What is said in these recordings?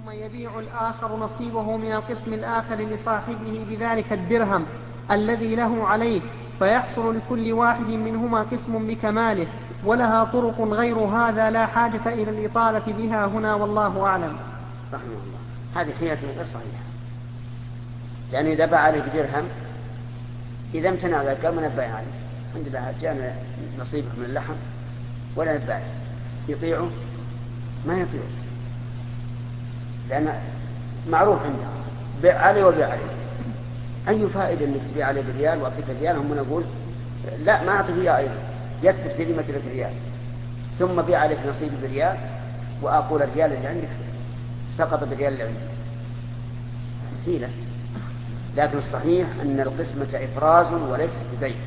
ثم يبيع الآخر نصيبه من القسم الآخر لصاحبه بذلك الدرهم الذي له عليه، فيحصل لكل واحد منهما قسم بكماله، ولها طرق غير هذا لا حاجة إلى الإطالة بها هنا، والله أعلم. رحمه الله. هذه حيلة غير صحيحة، لأنه إذا باع عليه بدرهم إذا امتنع ذلك قال ما نبايع عليه، الحمد لله جاءنا نصيبك من اللحم ولا نبايع، يطيعه ما يطيعه، لأن معروف عنده بيع عليه وبيع عليه. أي فائدة أنك تبيع عليه بريال وأعطيك ريال، هم نقول لا ما أعطيك إياه أيضا، يثبت في ذمة لك ريال، ثم بيع عليك نصيب بريال وأقول الريال اللي عندك سقط بالريال اللي عندك، حيلة. لكن الصحيح أن القسمة إفراز وليس ببيع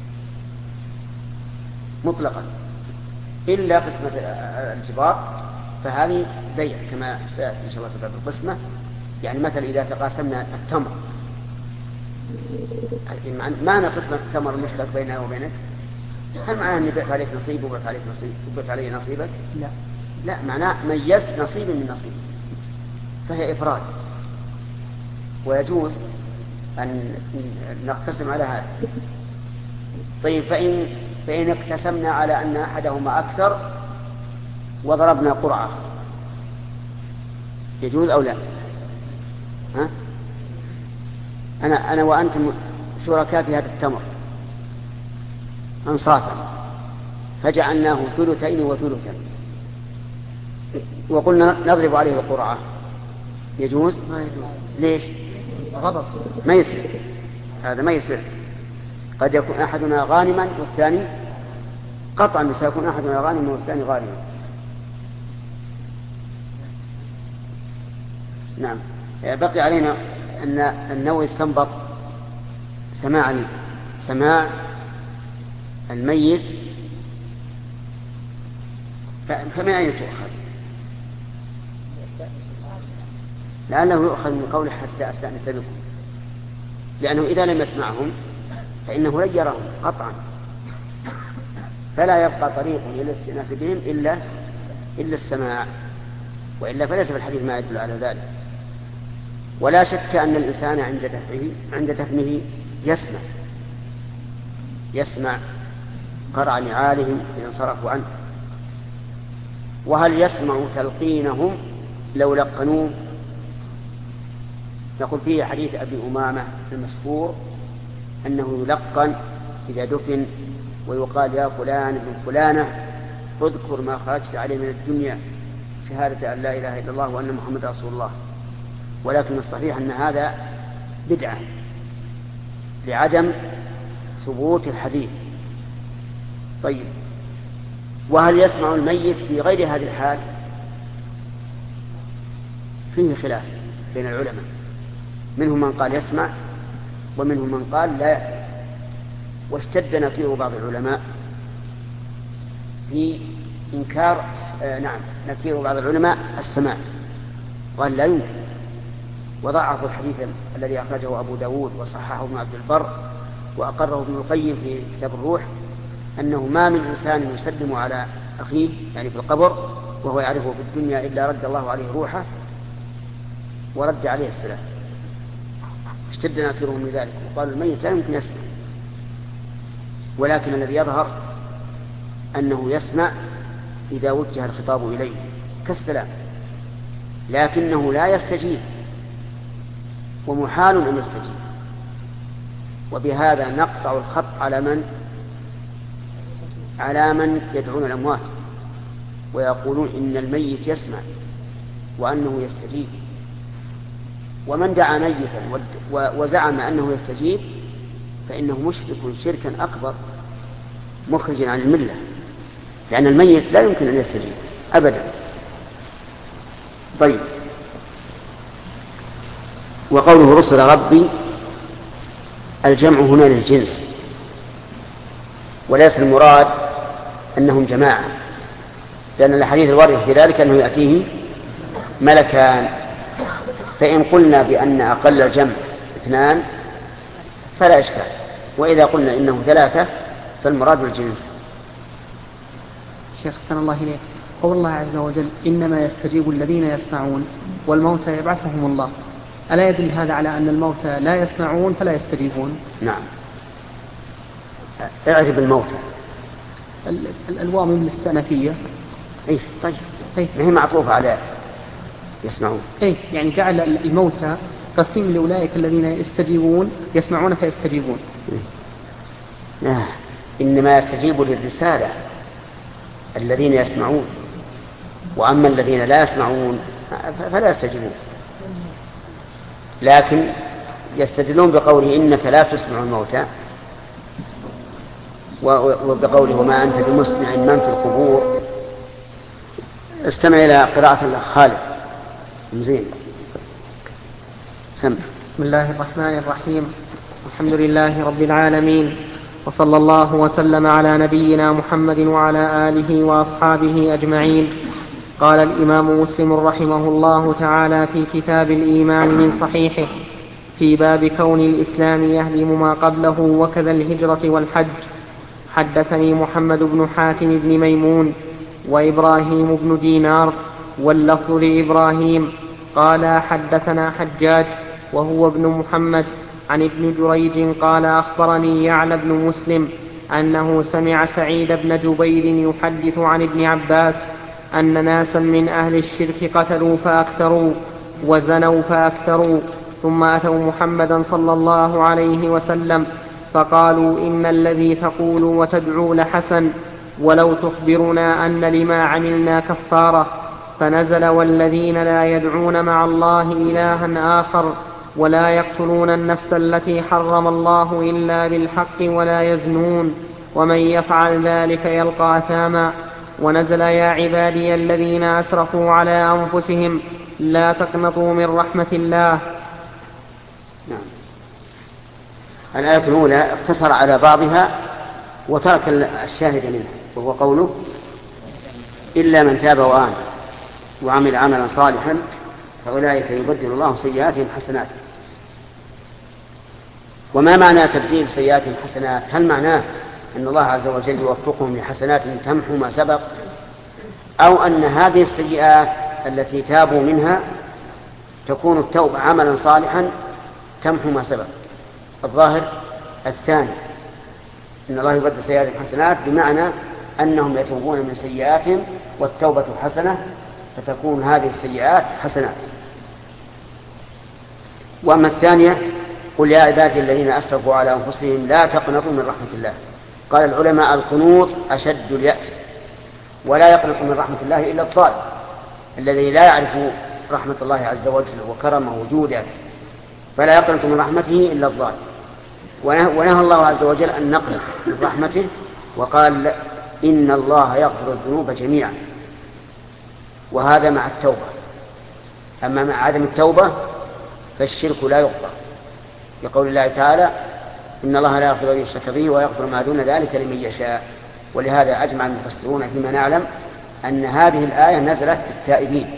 مطلقا، إلا قسمة الجبار فهذه بيع كما سيأتي إن شاء الله في باب القسمة. يعني مثلا إذا تقاسمنا التمر، معنى قسمة التمر المشترك بيننا وبينك، هل معناه أني بعت عليك نصيب وبعت عليك نصيب وبعت علي نصيبك؟ لا، معناه ميزت نصيب من نصيب، فهي إفراز، ويجوز أن نقتسم على هذا. طيب فإن اقتسمنا على أن أحدهما أكثر وضربنا قرعة يجوز أو لا؟ ها؟ أنا وأنتم شركاء في هذا التمر أنصافا، فجعلناه ثلثين وثلثا وقلنا نضرب عليه القرعة، يجوز؟ ما يجوز. ليش؟ غضب. ما يصير، هذا ما يصير. قد يكون أحدنا غانما والثاني قطعا سيكون أحدنا غانما والثاني غانما. نعم. بقي علينا أن النووي استنبط سماع الميت، فمن أين تؤخذ؟ لعله يؤخذ من قوله حتى أستأنس بكم، لأنه إذا لم يسمعهم فإنه لن يرهم قطعا، فلا يبقى طريق للاستئناس بهم إلا السماع، وإلا فليس في الحديث ما يدل على ذلك. ولا شك أن الإنسان عند دفنه يسمع قرع نعالهم إذا انصرفوا عنه. وهل يسمع تلقينهم لو لقنوه؟ نقول فيه حديث أبي أمامة المشهور أنه يلقن إذا دفن ويقال يا فلان ابن فلانة اذكر ما خرجت عليه من الدنيا شهادة أن لا إله إلا الله وأن محمد رسول الله. ولكن الصحيح أن هذا بدعة لعدم ثبوت الحديث. طيب، وهل يسمع الميت في غير هذه الحال؟ فيه خلاف بين العلماء، منهم من قال يسمع ومنهم من قال لا يسمع. واشتد نفير بعض العلماء في إنكار نفير بعض العلماء السماع، قال لا يمكن، وضعف الحديث الذي أخرجه أبو داود وصححه ابن عبد البر وأقره ابن القيم في كتاب الروح، أنه ما من إنسان يسلم على أخيه يعني في القبر وهو يعرفه في الدنيا إلا رد الله عليه روحه ورد عليه السلام. اشتد ناكرهم من ذلك وقالوا الميت لا يمكن يسمع، ولكن الذي يظهر أنه يسمع إذا وجه الخطاب إليه كالسلام، لكنه لا يستجيب، ومحال أن يستجيب. وبهذا نقطع الخط على من يدعون الأموات ويقولون إن الميت يسمع وأنه يستجيب. ومن دعا ميتا وزعم أنه يستجيب فإنه مشرك شركا أكبر مخرج عن الملة، لأن الميت لا يمكن أن يستجيب أبدا. طيب، وقوله رسل ربي الجمع هنا للجنس، وليس المراد أنهم جماعة، لأن الحديث الوارد في ذلك أنه يأتيه ملكان. فإن قلنا بأن أقل الجمع 2 فلا إشكال، وإذا قلنا إنه 3 فالمراد الجنس. شيخ حسن الله إليك، قول الله عز وجل إنما يستجيب الذين يسمعون، والموتى يبعثهم الله، ألا يدل هذا على أن الموتى لا يسمعون فلا يستجيبون؟ نعم. اعرف الموتى. الواو من الاستئنافية. ايش؟ طيب ما هي معطوفة على يسمعون. يعني جعل الموتى قسيم لأولئك الذين يستجيبون يسمعون فيستجيبون. إنما يستجيب للرسالة الذين يسمعون، وأما الذين لا يسمعون فلا يستجيبون، لكن يستدلون بقوله إنك لا تسمع الموتى، وبقوله وما أنت بمسمع من في القبور. استمع إلى قراءة الأخ خالد مزين. سمع. بسم الله الرحمن الرحيم. الحمد لله رب العالمين، وصلى الله وسلم على نبينا محمد وعلى آله وأصحابه أجمعين. قال الإمام مسلم رحمه الله تعالى في كتاب الإيمان من صحيحه في باب كون الإسلام يهدم ما قبله وكذا الهجرة والحج: حدثني محمد بن حاتم بن ميمون وإبراهيم بن دينار واللفظ لإبراهيم قال حدثنا حجاج وهو ابن محمد عن ابن جريج قال أخبرني يعلى بن مسلم أنه سمع سعيد بن جبير يحدث عن ابن عباس أن ناسا من أهل الشرك قتلوا فأكثروا وزنوا فأكثروا، ثم أتوا محمدا صلى الله عليه وسلم فقالوا إن الذي تقول وتدعو لحسن، ولو تخبرنا أن لما عملنا كفارة. فنزل والذين لا يدعون مع الله إلها آخر ولا يقتلون النفس التي حرم الله إلا بالحق ولا يزنون ومن يفعل ذلك يلقى أثاما. ونزل يا عبادي الذين أسرفوا على أنفسهم لا تقنطوا من رحمة الله. نعم. الآية الأولى اقتصر على بعضها وترك الشاهد منها، وهو قوله إلا من تاب وآمن وعمل عملا صالحا فأولئك يبدل الله سيئاتهم حسنات. وما معنى تبديل سيئاتهم حسنات؟ هل معناه أن الله عز وجل يوفقهم لحسنات تمحو ما سبق، أو أن هذه السيئات التي تابوا منها تكون التوبة عملا صالحا تمحو ما سبق؟ الظاهر الثاني، إن الله يبدل سيئاتهم حسنات بمعنى أنهم يتوبون من سيئاتهم والتوبة حسنة فتكون هذه السيئات حسنات. وأما الثانية قل يا عبادي الذين أسرفوا على أنفسهم لا تقنطوا من رحمة الله. قال العلماء القنوط أشد اليأس، ولا يقنط من رحمة الله إلا الضال الذي لا يعرف رحمة الله عز وجل وكرمه وجوده، فلا يقنط من رحمته إلا الضال. ونهى الله عز وجل أن نقنط من رحمته وقال إن الله يغفر الذنوب جميعا، وهذا مع التوبة. أما مع عدم التوبة فالشرك لا يغفر، يقول الله تعالى إن الله لا يغفر أن يشرك به ويغفر ما دون ذلك لمن يشاء. ولهذا أجمع المفسرون فيما نعلم أن هذه الآية نزلت في التائبين.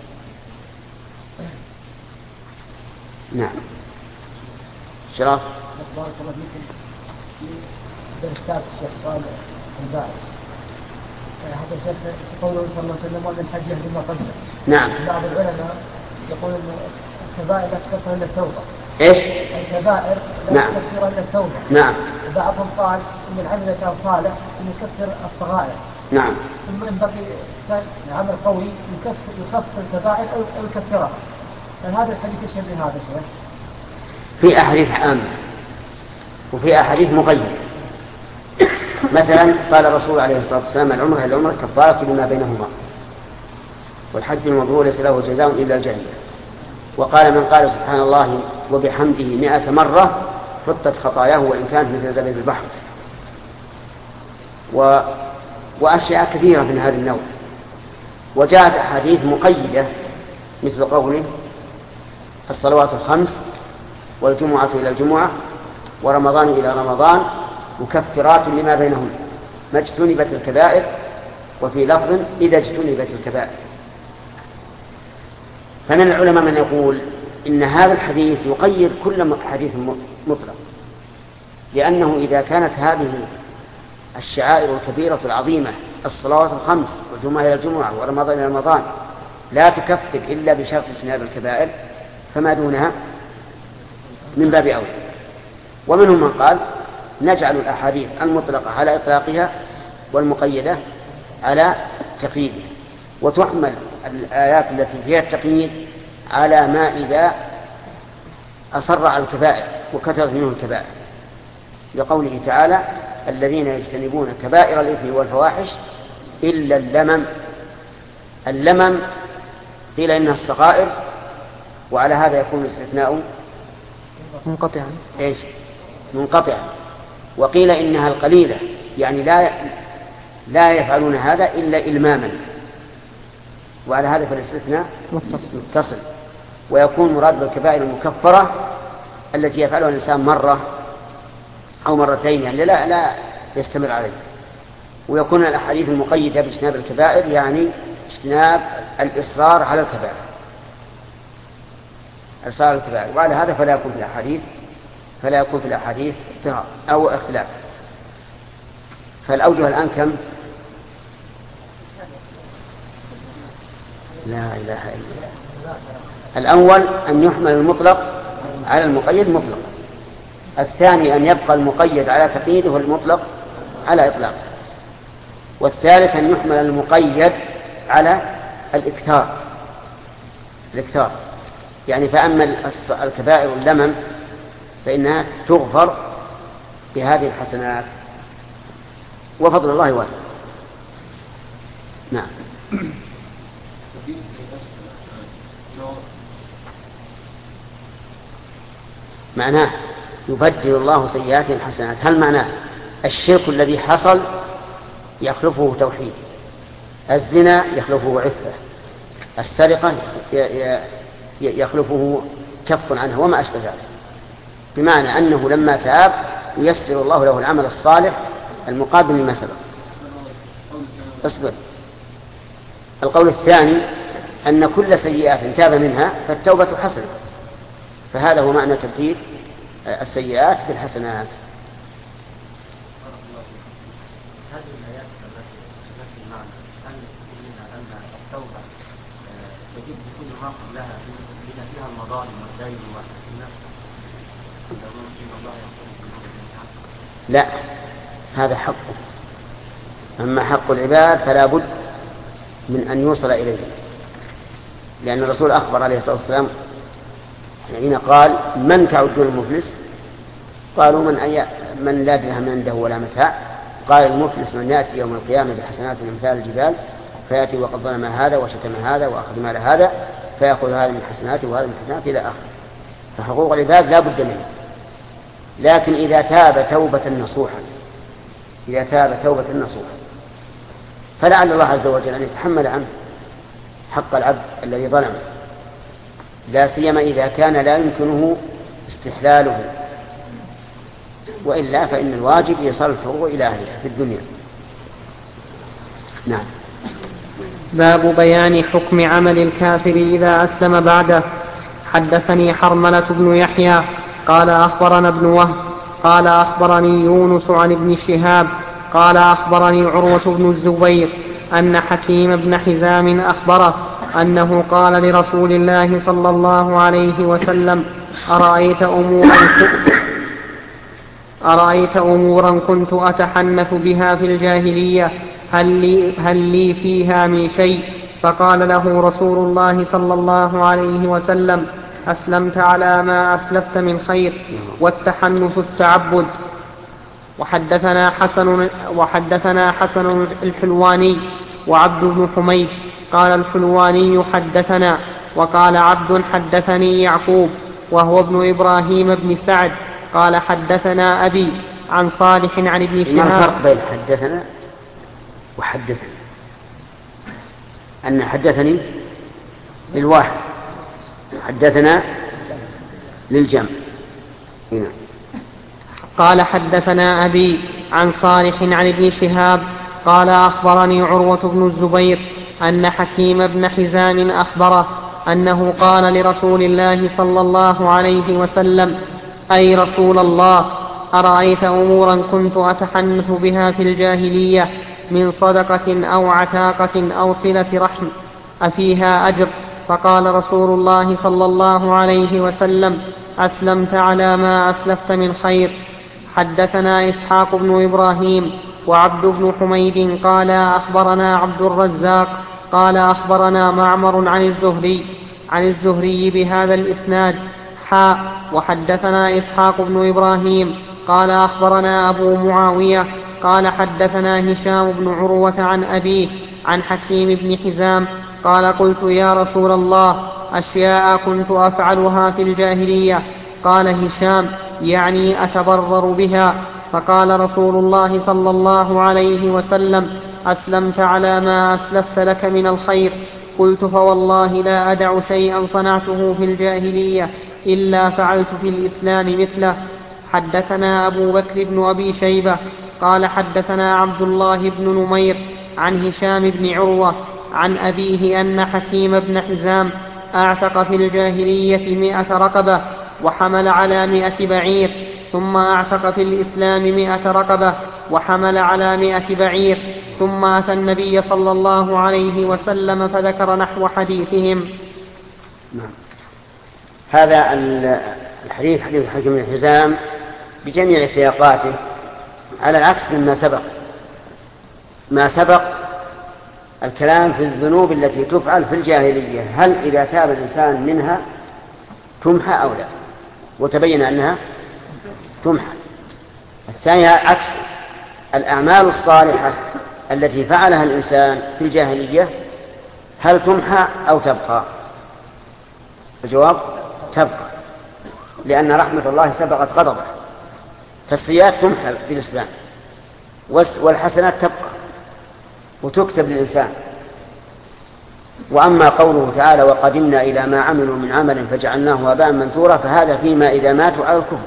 نعم. شرف. بارك الله فيكم. في درسات الشيخ صالح الباعث حتى شيخ قوله صلى الله عليه وسلم وأن الحج يهدم ما قبله. نعم. بعض العلماء يقول أن الكبائر لا تكفر إلا التوبة. إيش؟ الكبائر لا تكفر إلا التوبة. نعم. وبعضهم قال إن العمل كان صالح أن يكفر الصغائر. نعم. ثم ينبغي عمل قوي يكفر الكبائر أو يكفرها. هذا الحديث يشبه هذا الشيء. في أحاديث عامة وفي أحاديث مقيدة. مثلا قال الرسول عليه الصلاة والسلام العمرة إلى العمرة كفارة لما بينهما، والحج المبرور ليس له جزاء إلا الجنة. وقال من قال سبحان الله وبحمده 100 مرة حطت خطاياه وإن كانت مثل زبد البحر. وأشياء كثيرة من هذا النوع. وجاءت أحاديث مقيدة مثل قوله الصلوات الخمس والجمعة إلى الجمعة ورمضان إلى رمضان مكفرات لما بينهم ما اجتنبت الكبائر، وفي لفظ إذا اجتنبت الكبائر. فمن العلماء من يقول إن هذا الحديث يقيد كل حديث مطلق، لأنه إذا كانت هذه الشعائر الكبيرة العظيمة الصلوات الخمس والجمعة إلى الجمعة ورمضان إلى رمضان لا تكفر إلا بشرط اجتناب الكبائر فما دونها من باب أولى. ومنهم من قال نجعل الأحاديث المطلقة على إطلاقها والمقيدة على تقييدها، وتحمل الآيات التي فيها التقييد على ما إذا أصر على الكبائر وكثرت منه الكبائر، لقوله تعالى الذين يجتنبون كبائر الإثم والفواحش إلا اللمم. اللمم قيل إنها الصغائر، وعلى هذا يكون الاستثناء منقطعا. إيش؟ منقطعا. وقيل إنها القليلة، يعني لا يفعلون هذا إلا إلماما، وعلى هذا فالاستثناء متصل. ويكون مراد بالكبائر المكفرة التي يفعلها الإنسان مرة أو مرتين، يعني لا يستمر عليه. ويكون الأحاديث المقيدة باجتناب الكبائر يعني اجتناب الإصرار على الكبائر، إصرار الكبائر، وعلى هذا فلا يكون في الأحاديث اضطراب أو اختلاف. فالأوجه الآن كم؟ لا إله إلا الله. الأول أن يحمل المطلق على المقيد مطلقا، الثاني أن يبقى المقيد على تقييده والمطلق على إطلاقه، والثالث أن يحمل المقيد على الإكثار. يعني فأما الكبائر اللمم فإنها تغفر بهذه الحسنات، وفضل الله واسع. نعم. معناه يبدل الله سيئاتهم حسنات. هل معناه الشرك الذي حصل يخلفه توحيد، الزنا يخلفه عفة، السرقة يخلفه كف عنه وما أشبه ذلك، بمعنى أنه لما تاب ييسر الله له العمل الصالح المقابل لما سبق. اصبر. القول الثاني أن كل سيئات تاب منها فالتوبة حسنة، فهذا هو معنى تبديل السيئات بالحسنات. هذه الآيات التي المعنى أن أن التوبة تجب بكل ما قبلها بما فيها المظالم والدين والنفس. لا، هذا حقه. أما حق العباد فلا بد من أن يوصل إليه، لأن الرسول أخبر عليه الصلاة والسلام حين قال من تعدون المفلس؟ قالوا من لا درهم عنده ولا متاع. قال المفلس من يأتي يوم القيامة بحسنات أمثال الجبال فيأتي وقد ظلم هذا وشتم هذا وأخذ مال هذا فيأخذ هذا من حسناته وهذا من حسناته إلى آخره. فحقوق العباد لا بد منه، لكن إذا تاب توبة نصوحا فلعل الله عز وجل أن يتحمل عنه حق العبد الذي ظلم، لا سيما إذا كان لا يمكنه استحلاله، وإلا فإن الواجب يصل الحقوق إلى أهلها في الدنيا. نعم. باب بيان حكم عمل الكافر إذا أسلم بعده. حدثني حرملة بن يحيى قال أخبرنا ابن وهب قال أخبرني يونس عن ابن شهاب قال أخبرني عروة بن الزبير أن حكيم بن حزام أخبره أنه قال لرسول الله صلى الله عليه وسلم أرأيت أمورا كنت أتحنث بها في الجاهلية هل لي فيها من شيء؟ فقال له رسول الله صلى الله عليه وسلم أسلمت على ما أسلفت من خير، والتحنث التعبد. وحدثنا حسن الحلواني وعبد بن حميد قال الحلواني حدثنا، وقال عبد حدثني يعقوب وهو ابن إبراهيم بن سعد قال حدثنا أبي عن صالح عن ابن شهاب. ما الفرق بين حدثنا وحدثني؟ أن حدثني للواحد، حدثنا للجمع. هنا قال حدثنا أبي عن صالح عن ابن شهاب قال أخبرني عروة بن الزبير أن حكيم بن حزام أخبره أنه قال لرسول الله صلى الله عليه وسلم أي رسول الله أرأيت أمورا كنت أتحنث بها في الجاهلية من صدقة أو عتاقة أو صلة رحم أفيها أجر؟ فقال رسول الله صلى الله عليه وسلم: أسلمت على ما أسلفت من خير. حدثنا إسحاق بن إبراهيم وعبد بن حميد قال أخبرنا عبد الرزاق قال أخبرنا معمر عن الزهري بهذا الإسناد وحدثنا إسحاق بن إبراهيم قال أخبرنا أبو معاوية قال حدثنا هشام بن عروة عن أبيه عن حكيم بن حزام قال: قلت يا رسول الله أشياء كنت أفعلها في الجاهلية. قال هشام: يعني أتبرر بها. فقال رسول الله صلى الله عليه وسلم: أسلمت على ما أسلفت لك من الخير. قلت: فوالله لا أدع شيئا صنعته في الجاهلية إلا فعلت في الإسلام مثله. حدثنا أبو بكر بن أبي شيبة قال حدثنا عبد الله بن نمير عن هشام بن عروة عن أبيه أن حكيم بن حزام أعتق في الجاهلية 100 رقبة وحمل على 100 بعير، ثم أعتق في الإسلام 100 رقبة وحمل على 100 بعير، ثم أتى النبي صلى الله عليه وسلم فذكر نحو حديثهم. هذا الحديث حديث حكيم بن حزام بجميع سياقاته على العكس مما سبق. ما سبق الكلام في الذنوب التي تفعل في الجاهلية، هل إذا تاب الإنسان منها تمحى أو لا، وتبين أنها تمحى. الثانية عكس الأعمال الصالحة التي فعلها الإنسان في الجاهلية، هل تمحى أو تبقى؟ الجواب: تبقى، لأن رحمة الله سبقت غضبه، فالسيئات تمحى في الإسلام والحسنات تبقى وتكتب للإنسان. وأما قوله تعالى: وقدمنا إلى ما عملوا من عمل فجعلناه هباء منثورا، فهذا فيما إذا ماتوا على الكفر،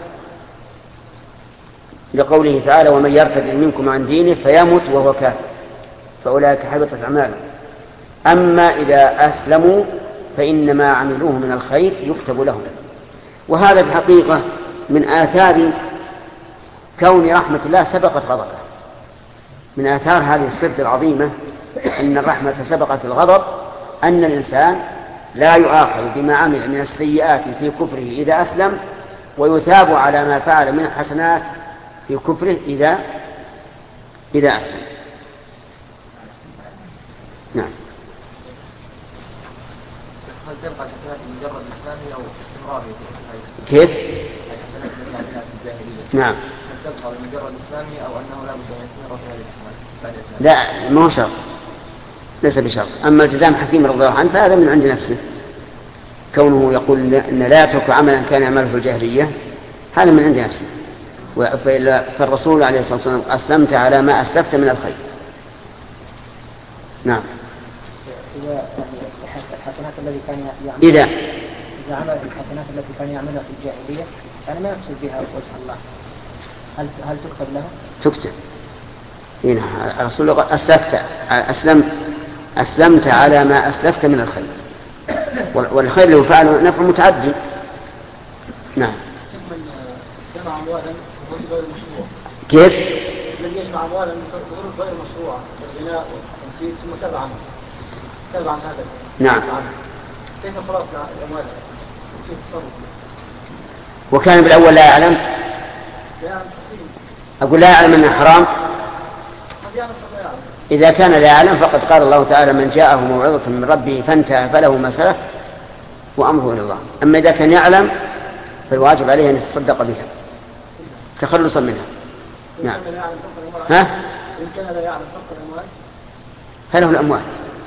لقوله تعالى: ومن يرتد منكم عن دينه فيمت وهو كافر فأولئك حبطت أعمالهم. أما إذا أسلموا فإن ما عملوه من الخير يكتب لهم. وهذا الحقيقة من آثار كون رحمة الله سبقت غضبه، من آثار هذه الصفة العظيمة أن الرحمة سبقت الغضب، أن الإنسان لا يؤاخذ بما عمل من السيئات في كفره إذا أسلم، ويثاب على ما فعل من الحسنات في كفره إذا أسلم. نعم. هل تبقى الحسنات مجرد إسلامي أو استمرارية؟ كيف؟ الحسنات التي عملها في الجاهلية. نعم. هل تبقى بمجرد إسلامي أو أنه لا بد أن يستمر في هذه الحسنات بعد إسلامه؟ لا، ما هو شرط، ليس بشرط. أما التزام حكيم رضي الله عنه فهذا من عند نفسه، كونه يقول أن لا يترك عملا كان يعمله في الجاهلية، هذا من عند نفسه. فالرسول عليه الصلاة والسلام: أسلمت على ما أسلفت من الخير. نعم. إذا الحسنات التي كان يعملها، إذا عمل الحسنات التي كان يعملها في الجاهلية كان ما يقصد بها وجه الله، هل تكتب له؟ تكتب. هنا الرسول قال: أسلمت على ما أسلفت من الخير، والخير له فعل نفع متعدي. نعم. من جمع أموالا غير مشروع. كيف؟ من يجمع أموالا غير مشروعة كالغناء والتمثيل ثم تبع عن هذا. نعم. كيف خلاص الأموال؟ كيف تصرف؟ وكان بالأول لا يعلم. أقول لا يعلم أنه حرام. إذا كان لا يعلم فقد قال الله تعالى: من جاءه موعظة من ربه فانتهى فله ما سلف وأمره إلى الله. أما إذا كان يعلم فالواجب عليه أن يتصدق بها تخلصا منها. نعم. ها؟ إن كان لا يعلم فقط الأموال فله الأموال.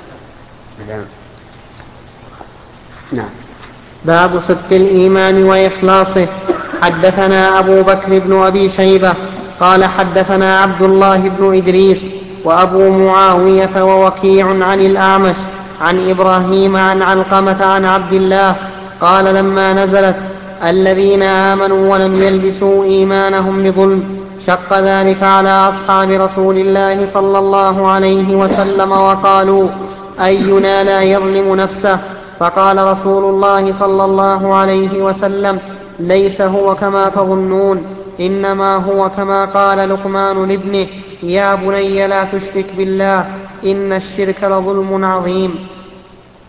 نعم. باب صدق الإيمان وإخلاصه. حدثنا أبو بكر بن أبي شيبة قال حدثنا عبد الله بن إدريس وأبو معاوية ووكيع عن الأعمش عن إبراهيم عن علقمة عن عبد الله قال: لما نزلت الذين آمنوا ولم يلبسوا إيمانهم بظلم شق ذلك على أصحاب رسول الله صلى الله عليه وسلم وقالوا: أينا لا يظلم نفسه؟ فقال رسول الله صلى الله عليه وسلم: ليس هو كما تظنون، إنما هو كما قال لقمان لابنه: يا بني لا تشرك بالله إن الشرك لظلم عظيم.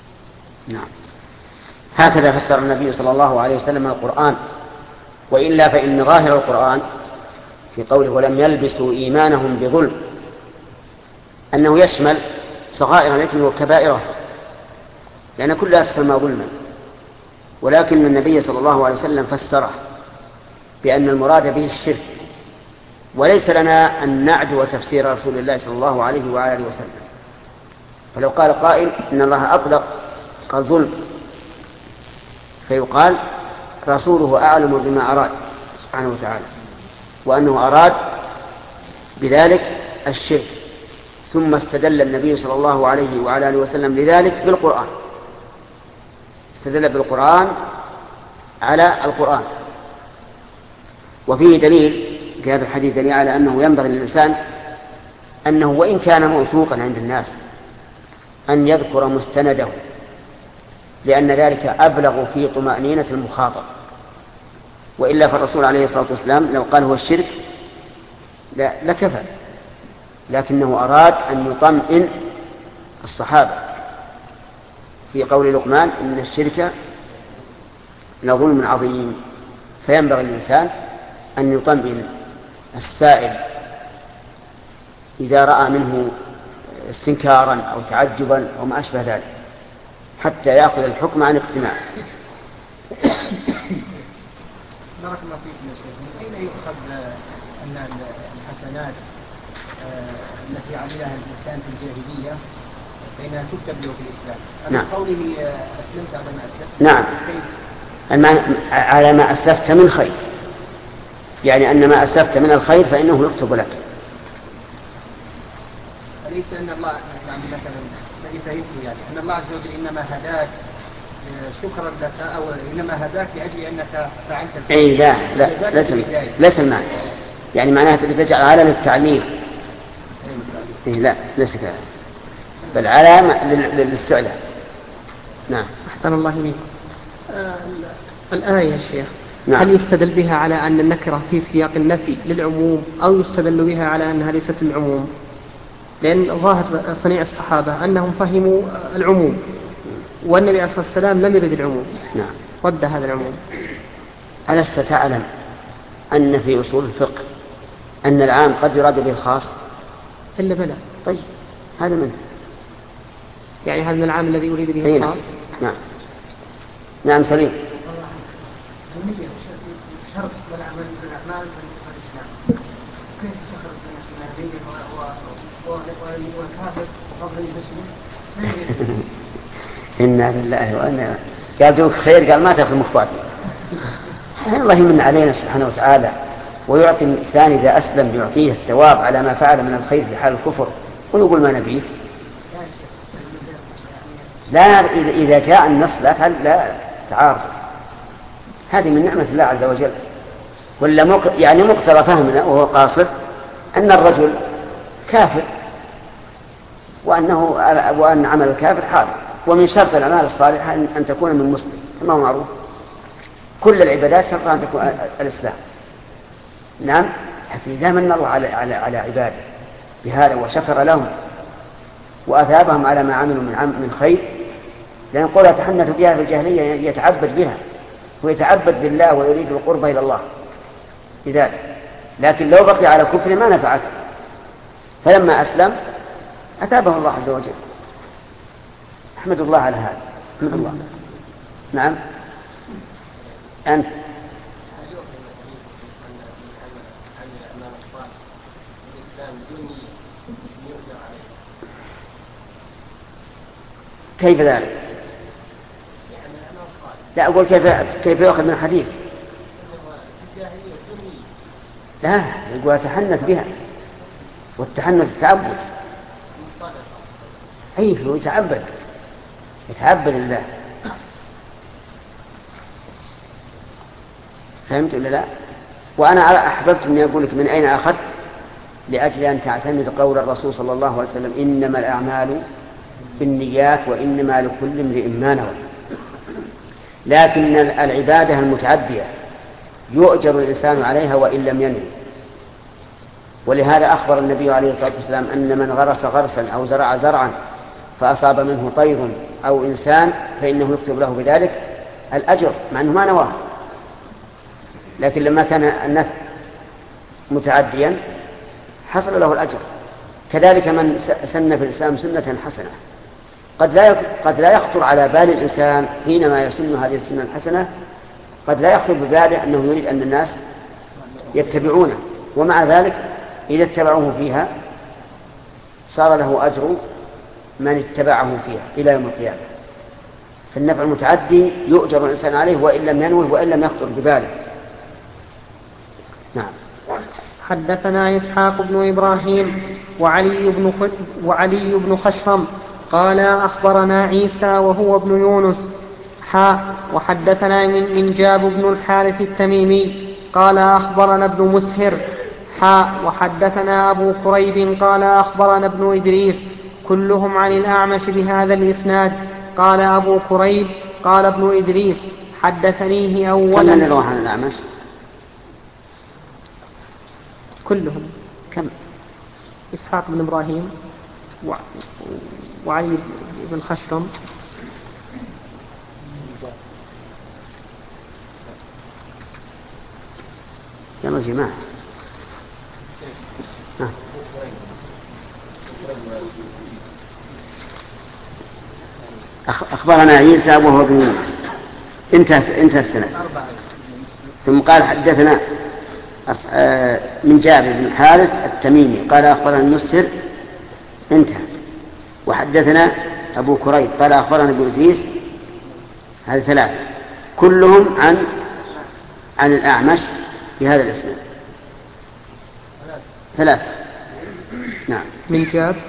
نعم. هكذا فسر النبي صلى الله عليه وسلم القرآن، وإلا فإن ظاهر القرآن في قوله ولم يلبسوا إيمانهم بظلم أنه يشمل صغائر الإثم وكبائره، لأن كلها تسمى ظلما، ولكن النبي صلى الله عليه وسلم فسره بأن المراد به الشرك، وليس لنا أن نعدو تفسير رسول الله صلى الله عليه وآله وسلم. فلو قال قائل إن الله أطلق قال ظلم، فيقال رسوله أعلم بما أراد سبحانه وتعالى، وأنه أراد بذلك الشرك، ثم استدل النبي صلى الله عليه وعلى آله وسلم لذلك بالقرآن، استدل بالقرآن على القرآن. وفيه دليل في هذا الحديث دليل على أنه ينبغي للإنسان أنه وإن كان موثوقا عند الناس أن يذكر مستنده، لأن ذلك أبلغ في طمأنينة المخاطب. وإلا فالرسول عليه الصلاة والسلام لو قال هو الشرك لكفى، لكنه أراد أن يطمئن الصحابة في قول لقمان إن الشرك لظلم عظيم. فينبغي للإنسان أن يطمئن السائل إذا رأى منه استنكارا أو تعجبا أو ما أشبه ذلك، حتى يأخذ الحكم عن اقتناع. بارك الله فيكم يا شيخ. من أين يؤخذ أن الحسنات التي عملها الإنسان في الجاهلية فإنها تكتب له في الإسلام؟ نعم. قوله أسلمت على ما أسلفت. نعم. على ما أسلفت من خير، يعني أن ما أسلفت من الخير فإنه يكتب لك. أليس أن الله يعني مثلا الذي فهمته يعني أن الله عز وجل إنما هداك شكرا لك، أو إنما هداك لأجل أنك فعلت الخير؟ أي لا ليس المعنى، يعني معناها تجعل علامة التعليل. لا ليس كذا، بل علامة للاستعلاء. نعم. أحسن الله إليك. الآية يا شيخ، نعم. هل يستدل بها على أن النكرة في سياق النفي للعموم، أو يستدل بها على أنها ليست للعموم؟ لأن ظاهر صنيع الصحابة أنهم فهموا العموم، والنبي عليه الصلاة والسلام لم يرد العموم. نعم. رد هذا العموم. ألست تعلم أن في أصول الفقه أن العام قد يراد به الخاص؟ إلا بلى. طيب هذا منه، يعني هذا من العام الذي يريد به الخاص. نعم. نعم سليم. شرط والعمل من الأعمال في الإسلام، كيف تخرج من النبي والكافر وقبل المسلم؟ إنا لله وإنا قال دوك خير، قال ما تأخذ مخباتي. الله يمن علينا سبحانه وتعالى ويعطي الإنسان إذا أسلم يعطيه الثواب على ما فعل من الخير في حال الكفر، ونقول ما نبيه. لا إذا جاء النص لا تعارض، هذه من نعمة الله عز وجل. ولا يعني مقتضى فهمنا وهو قاصد أن الرجل كافر، وأن عمل الكافر حرام، ومن شرط الأعمال الصالحة أن تكون من مسلم كما هو معروف. كل العبادات شرط أن تكون الإسلام. نعم. حتى إذا من الله على عباده بهذا وشكر لهم وأثابهم على ما عملوا من خير، لأن قولها تحنث بها في الجاهلية يتعبد بها ويتعبد بالله ويريد القرب إلى الله لذلك، لكن لو بقي على كفر ما نفعك. فلما أسلم أتابه الله عز وجل. أحمد الله على هذا. أحمد الله. نعم. أنت كيف ذلك؟ لا أقول كيف يأخذ من الحديث؟ لا يقول أتحنث بها، والتحنث تعبد. أي هو يتعبد لله. فهمت ولا لا؟ وأنا أحببت أن أقول لك من أين أخذت، لأجل أن تعتمد قول الرسول صلى الله عليه وسلم إنما الأعمال بالنيات وإنما لكل امرئ ما نوى. لكن العبادة المتعدية يؤجر الإنسان عليها وإن لم ينوي. ولهذا أخبر النبي عليه الصلاة والسلام أن من غرس غرسا أو زرع زرعا فأصاب منه طير أو إنسان فإنه يكتب له بذلك الأجر مع أنه ما نواه، لكن لما كان النفع متعديا حصل له الأجر. كذلك من سن في الإسلام سنة حسنة، قد لا يخطر على بال الإنسان حينما يسن هذه السنة الحسنة، قد لا يخطر بباله أنه يريد أن الناس يتبعونه، ومع ذلك إذا اتبعوه فيها صار له أجر من اتبعه فيها إلى يوم القيامة. فالنفع المتعدي يؤجر الإنسان عليه وإن لم ينوه وإن لم يخطر بباله. نعم. حدثنا إسحاق بن إبراهيم وعلي بن خشرم قال أخبرنا عيسى وهو ابن يونس وحدثنا من جاب بن الحارث التميمي قال أخبرنا ابن مسهر وحدثنا أبو كريب قال أخبرنا ابن إدريس كلهم عن الأعمش بهذا الإسناد. قال أبو كريب قال ابن إدريس حدثنيه أولا. كم نروح عن الأعمش؟ كلهم. كم؟ إسحاق بن إبراهيم وعلي بن خشرم يلا جماعة. أخبرنا عيسى وهو ابن يونس انتهى السنة. ثم قال حدثنا من جابر بن الحارث التميمي قال أخبرنا المسهر انتهى. وحدثنا أبو كريب قال أخبرنا ابن إدريس. هذا ثلاثة كلهم عن الأعمش بهذا الاسم. ثلاثة. نعم. من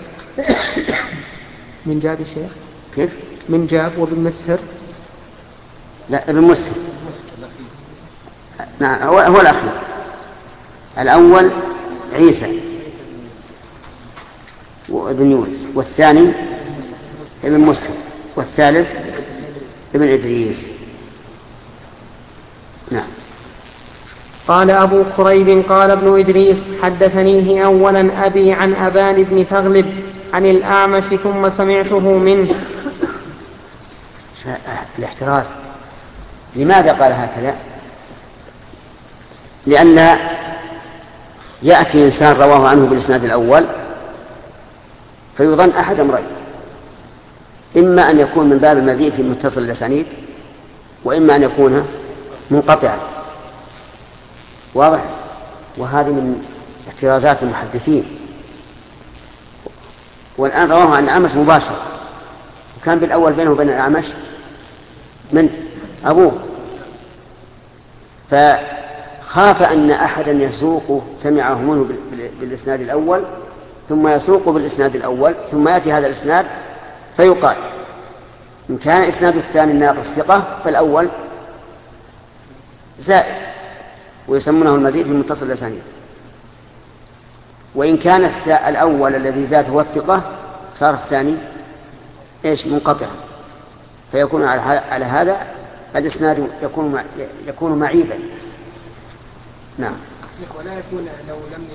جاب الشيخ كيف؟ من جاب وابن مسهر. لا ابن مسهر. نعم هو الأخير. الأول عيسى وابن يونس، والثاني ابن مسهر، والثالث ابن إدريس. نعم. قال أبو كريب قال ابن إدريس حدثنيه أولا أبي عن أبان بن ثغلب عن الأعمش ثم سمعته منه. الاحتراز. لماذا قال هكذا؟ لأن يأتي إنسان رواه عنه بالإسناد الأول فيظن أحد أمرين، إما أن يكون من باب المزيد في متصل الأسانيد، وإما أن يكون منقطعا. واضح؟ وهذه من احترازات المحدثين. والآن رواه عن الأعمش مباشر، وكان بالأول بينه وبين الأعمش من أبوه، فخاف أن أحدا يسوق سمعه منه بالإسناد الأول ثم يسوق بالإسناد الأول ثم يأتي هذا الإسناد فيقال إن كان إسناد الثاني الناقص ثقة فالأول زائد ويسمونه المزيد في متصل الأسانيد، وإن كان الأول الذي زاد هو الثقة صار الثاني منقطع، فيكون على هذا الإسناد يكون معيبا. نعم. ولا يكون لو لم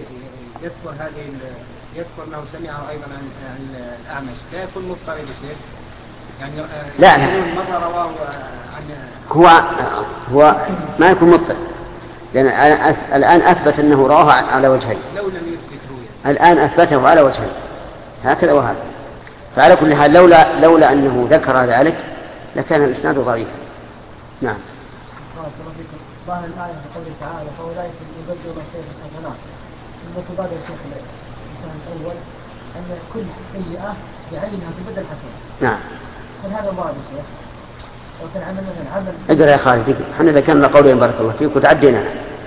يذكر أنه سمعه أيضا عن الأعمش لا يكون مضطرب الشيخ يعني. لا مرة رواه عن هو ما يكون مضطرب، لأن الآن أثبت أنه رواه على وجهين. لو لم يثبته الآن أثبته على وجهين هكذا وهذا. فعلى كل حال لولا أنه ذكر ذلك لكان الإسناد ضعيفا. نعم. ظاهر الآية في قوله تعالى فأولئك يبدل خير الحسنات. ثم تبادر الشيخ الإنسان الأول أن كل سيئة بعينها تبدل حسنة. نعم. هذا مراد الشيخ. وكان عمل مثلا عمل. اقرأ يا خالد. احنا ذكرنا قولين بارك الله فيك وتعدينا.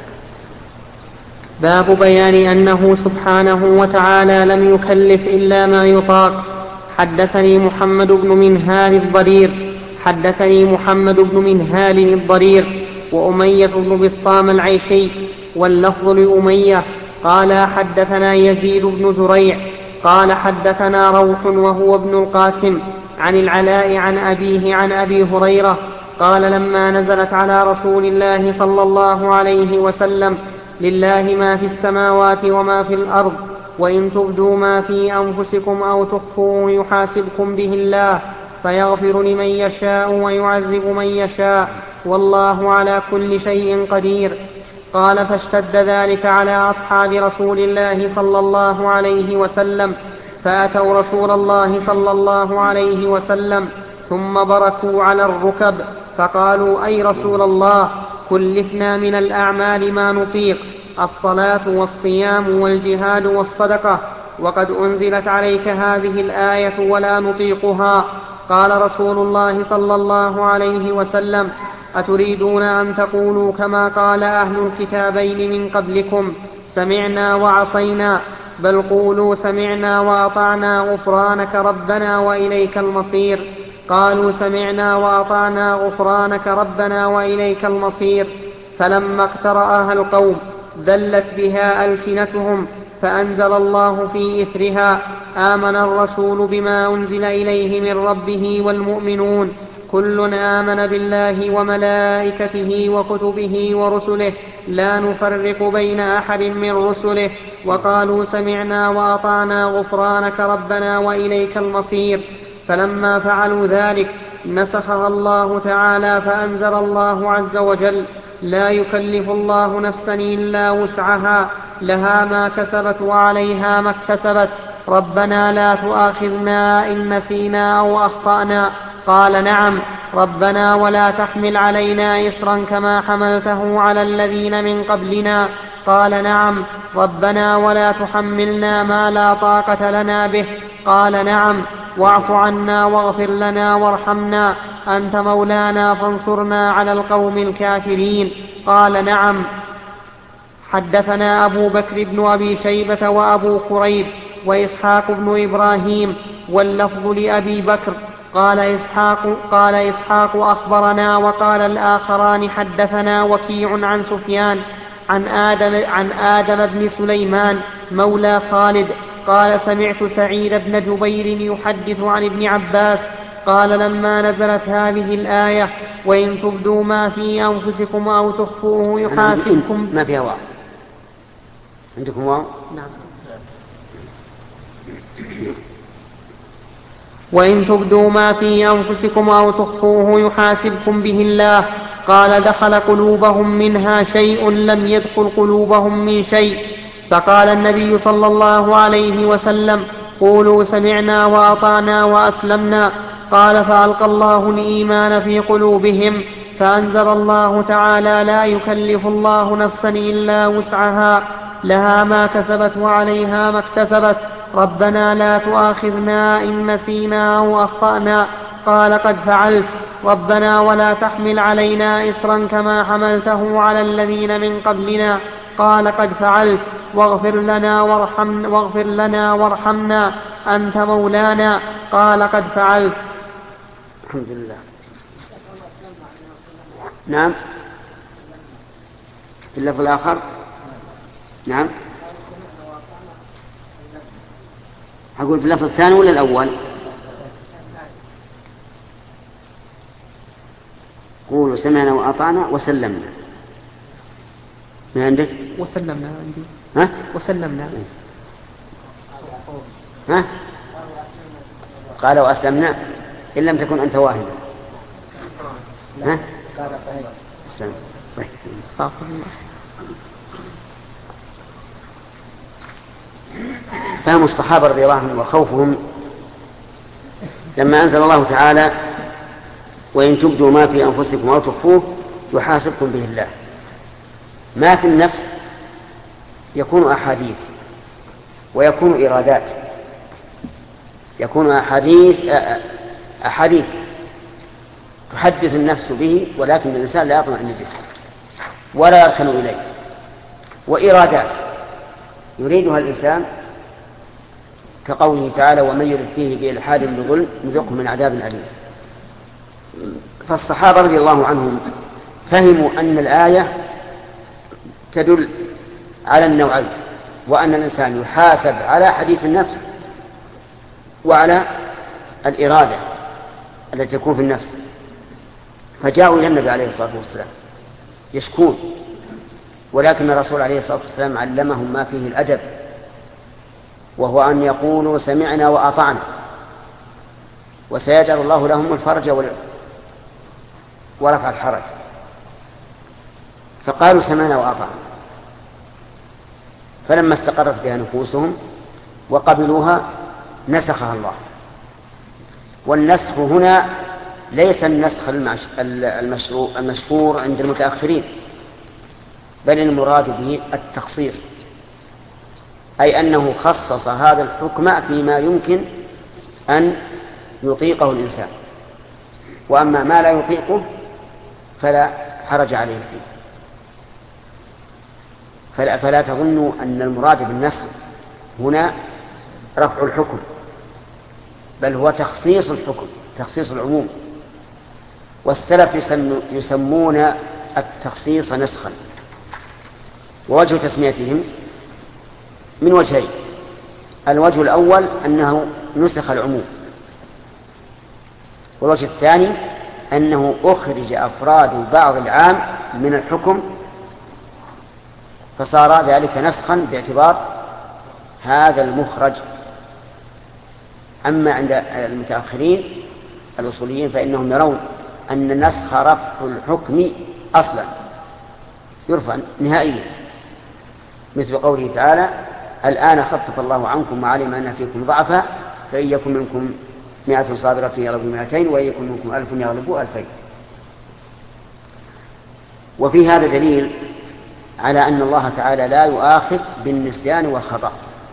باب بيان أنه سبحانه وتعالى لم يكلف إلا ما يطاق. حدثني محمد بن منهال الضرير حدثني محمد بن منهال الضرير وأمية بن بسطام العيشي واللفظ لأمية قال حدثنا يزيد بن زريع قال حدثنا روح وهو ابن القاسم عن العلاء عن أبيه عن أبي هريرة قال لما نزلت على رسول الله صلى الله عليه وسلم لله ما في السماوات وما في الأرض وإن تبدوا ما في أنفسكم أو تخفوه يحاسبكم به الله فيغفر لمن يشاء ويعذب من يشاء والله على كل شيء قدير. قال فاشتد ذلك على أصحاب رسول الله صلى الله عليه وسلم فأتوا رسول الله صلى الله عليه وسلم ثم بركوا على الركب فقالوا أي رسول الله كلفنا من الأعمال ما نطيق الصلاة والصيام والجهاد والصدقة وقد أنزلت عليك هذه الآية ولا نطيقها. قال رسول الله صلى الله عليه وسلم أتريدون أن تقولوا كما قال أهل الكتابين من قبلكم سمعنا وعصينا بل قولوا سمعنا وأطعنا غفرانك ربنا وإليك المصير. قالوا سمعنا وأطعنا غفرانك ربنا وإليك المصير. فلما اقترأها القوم ذلت بها ألسنتهم فأنزل الله في إثرها آمن الرسول بما أنزل إليه من ربه والمؤمنون كل آمن بالله وملائكته وكتبه ورسله لا نفرق بين أحد من رسله وقالوا سمعنا وأطعنا غفرانك ربنا وإليك المصير. فلما فعلوا ذلك نسخها الله تعالى فأنزل الله عز وجل لا يكلف الله نفسا إلا وسعها لها ما كسبت وعليها ما اكتسبت ربنا لا تؤاخذنا إن نسينا أو أخطأنا. قال نعم ربنا ولا تحمل علينا إصرا كما حملته على الذين من قبلنا. قال نعم ربنا ولا تحملنا ما لا طاقة لنا به. قال نعم واعف عنا واغفر لنا وارحمنا أنت مولانا فانصرنا على القوم الكافرين. قال نعم. حدثنا أبو بكر بن أبي شيبة وأبو كريب وإسحاق بن إبراهيم واللفظ لأبي بكر قال إسحاق أخبرنا وقال الآخران حدثنا وكيع عن سفيان عن آدم بن سليمان مولى خالد قال سمعت سعيد بن جبير يحدث عن ابن عباس قال لما نزلت هذه الآية وإن تبدوا ما في أنفسكم أو تخفوه يحاسبكم. ما فيها واو عندكم واو؟ نعم. وإن تبدوا ما في أنفسكم أو تخفوه يحاسبكم به الله. قال دخل قلوبهم منها شيء لم يدخل قلوبهم من شيء. فقال النبي صلى الله عليه وسلم قولوا سمعنا وأطعنا وأسلمنا. قال فألقى الله الإيمان في قلوبهم فأنزل الله تعالى لا يكلف الله نفسا إلا وسعها لها ما كسبت وعليها ما اكتسبت ربنا لا تؤاخذنا إن نسينا أو أخطأنا. قال قد فعلت ربنا ولا تحمل علينا إصرا كما حملته على الذين من قبلنا. قال قد فعلت واغفر لنا وارحمنا أنت مولانا. قال قد فعلت. الحمد لله. نعم في اللفظ الآخر. نعم أقول في اللفظ الثاني ولا الأول؟ قولوا سمعنا وأطعنا وسلمنا. من عندك؟ وسلمنا عندي. ها؟ وسلمنا. ها؟ قال وأسلمنا إن لم تكن أنت واهما. ها؟ استغفر الله. فهم الصحابة رضي الله عنهم وخوفهم لما أنزل الله تعالى وإن تبدوا ما في أنفسكم أو تخفوه يحاسبكم به الله. ما في النفس يكون أحاديث ويكون إرادات. يكون أحاديث تحدث النفس به ولكن الإنسان لا يطمع أن يجلس ولا يركن إليه. وإرادات يريدها الإنسان كقوله تعالى ومن يرد فيه بإلحاد بظلم نذقه من عذاب أليم. فالصحابة رضي الله عنهم فهموا أن الآية تدل على النوعين وأن الإنسان يحاسب على حديث النفس وعلى الإرادة التي تكون في النفس. فجاءوا إلى النبي عليه الصلاة والسلام يشكون ولكن الرسول عليه الصلاة والسلام علمهم ما فيه الأدب وهو أن يقولوا سمعنا وأطعنا وسيجعل الله لهم الفرج ورفع الحرج. فقالوا سمعنا وأطعنا، فلما استقرت بها نفوسهم وقبلوها نسخها الله. والنسخ هنا ليس النسخ المشهور عند المتأخرين، بل المراد به التخصيص، أي أنه خصص هذا الحكم فيما يمكن أن يطيقه الإنسان، وأما ما لا يطيقه فلا حرج عليه فيه. فلا تظنوا أن المراد بالنسخ هنا رفع الحكم، بل هو تخصيص الحكم، تخصيص العموم. والسلف يسمون التخصيص نسخا. ووجه تسميتهم من وجهين: الوجه الأول أنه نسخ العموم، والوجه الثاني أنه أخرج أفراد بعض العام من الحكم فصار ذلك نسخا باعتبار هذا المخرج. أما عند المتأخرين الأصوليين فإنهم يرون أن النسخ رفع الحكم أصلا، يرفع نهائيا، مثل قوله تعالى: الآن خفف الله عنكم وعلم أن فيكم ضعفا فإن يكن منكم 100 صابرة يغلبوا 200 وإن يكن منكم 1000 يغلبوا 2000. وفي هذا دليل على أن الله تعالى لا يؤاخذ بالنسيان والخطأ،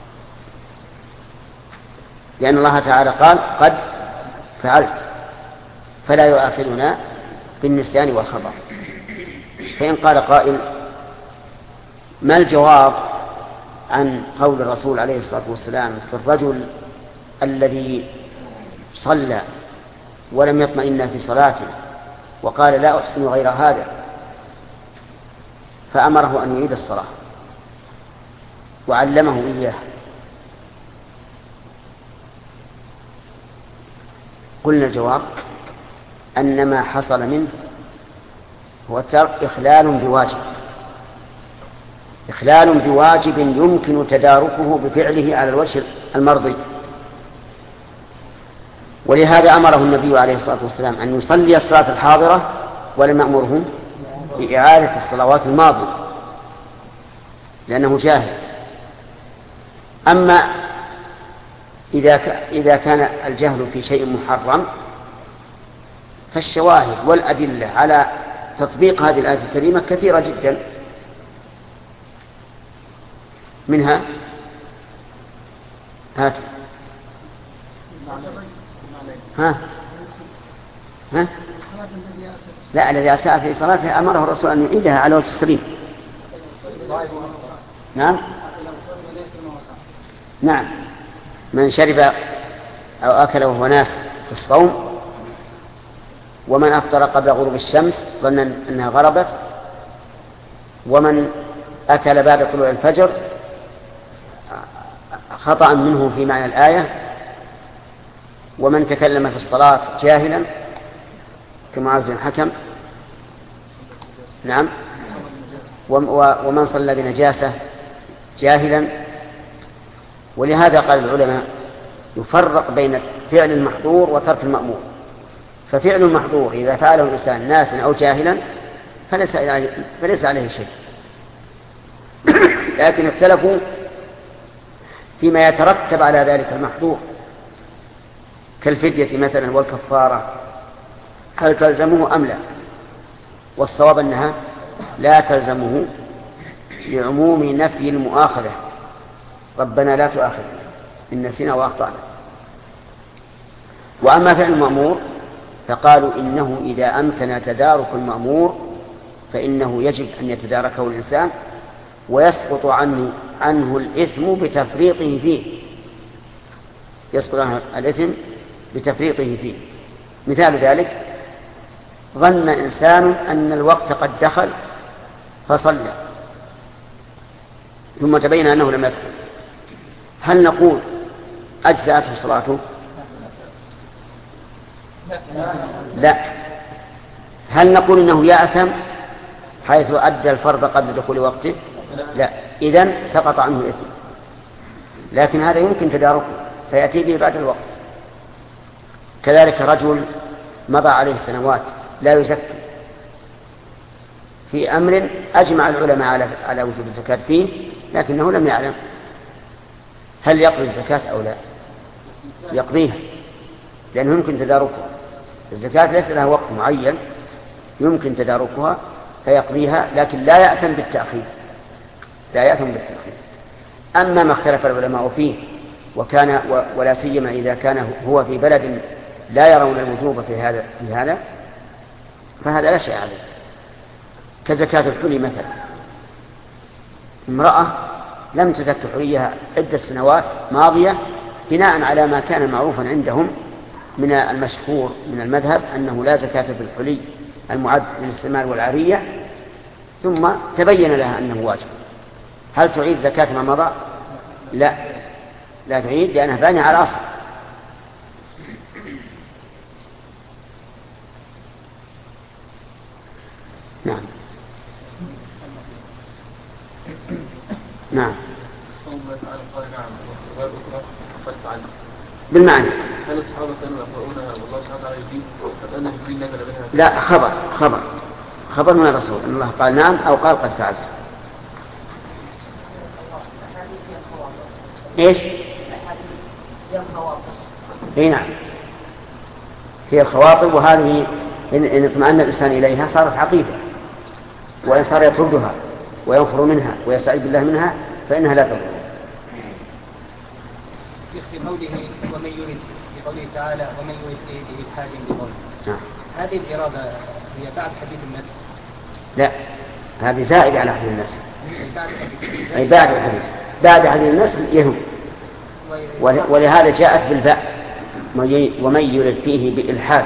لأن الله تعالى قال: قد فعلت، فلا يؤاخذنا بالنسيان والخطأ. فإن قال قائل: ما الجواب عن قول الرسول عليه الصلاة والسلام في الرجل الذي صلى ولم يطمئن في صلاته وقال: لا أحسن غير هذا، فأمره أن يعيد الصلاة وعلمه إياه؟ قلنا الجواب أن ما حصل منه هو إخلال بواجب، إخلال بواجب يمكن تداركه بفعله على الوجه المرضي. ولهذا أمره النبي عليه الصلاة والسلام أن يصلي الصلاة الحاضرة ولم يأمره بإعادة الصلوات الماضية لأنه جاهل. أما إذا كان الجهل في شيء محرم فالشواهد والأدلة على تطبيق هذه الآية الكريمة كثيرة جدا. منها هات لا، الذي أساء في صلاته أمره الرسول أن يعيدها على وجه السليم. نعم، من شرب أو أكل وهو ناس في الصوم، ومن أفطر قبل غروب الشمس ظنا أنها غربت، ومن أكل بعد طلوع الفجر خطأ منه في معنى الآية، ومن تكلم في الصلاة جاهلا كمعاذ بن الحكم، نعم، ومن صلى بنجاسة جاهلا. ولهذا قال العلماء يفرق بين فعل المحظور وترك المأمور. ففعل المحظور إذا فعله الإنسان ناسا أو جاهلا فليس عليه شيء، لكن اختلفوا فيما يترتب على ذلك المحظور كالفدية مثلا والكفارة، هل تلزمه أم لا؟ والصواب أنها لا تلزمه لعموم نفي المؤاخذة: ربنا لا تؤاخذنا إن نسينا وأخطأنا. وأما فعل المأمور فقالوا إنه إذا أمكن تدارك المأمور فإنه يجب أن يتداركه الإنسان ويسقط عنه الإثم بتفريطه فيه، يسقط عنه الإثم بتفريطه فيه. مثال ذلك: ظن إنسان أن الوقت قد دخل فصلى ثم تبين أنه لم يدخل، هل نقول أجزأته صلاته؟ لا. هل نقول إنه يأثم حيث أدى الفرض قبل دخول وقته؟ لا. إذن سقط عنه الإثم. لكن هذا يمكن تداركه فيأتي به بعد الوقت. كذلك رجل مضى عليه سنوات لا يزكي في أمر أجمع العلماء على وجوب الزكاة فيه، لكنه لم يعلم هل يقضي الزكاة أو لا. يقضيها لأنه يمكن تداركها. الزكاة ليس لها وقت معين يمكن تداركها فيقضيها، لكن لا يأثم بالتأخير. أما ما اختلف العلماء فيه ولا سيما إذا كان هو في بلد لا يرون الوجوب في هذا فهذا لا شيء عليه. كزكاة الحلي مثلا، امرأة لم تزك حليها عدة سنوات ماضية بناء على ما كان معروفا عندهم من المشهور من المذهب أنه لا زكاة في الحلي المعد للاستعمال والعارية، ثم تبين لها أنه واجب. هل تعيد زكاة ما مضى؟ لا تعيد، لأنها بانية على الأصل. نعم بالمعنى. هل الصحابة كانوا يقرؤونها والله سبحانه وتعالى يجيب فأنا جبريل نزل بها؟ لا، خبر من الرسول أن الله قال نعم أو قال قد فعلت. إيش؟ نعم، هي الخواطر، وهذه إن اطمأن الإنسان إليها صارت عقيدة، وإن صار يطردها وينفر منها ويستعيذ بالله منها فإنها لا تضر. في قوله ومن يريد، في قوله تعالى ومن يريد به الحاج بظلم، هذه الإرادة هي بعد حديث النفس؟ لا، هذه زائدة على حديث النفس. أي بعد حديث النفس يهم، ولهذا جاءت بالباء ومن يريد فيه بإلحاد.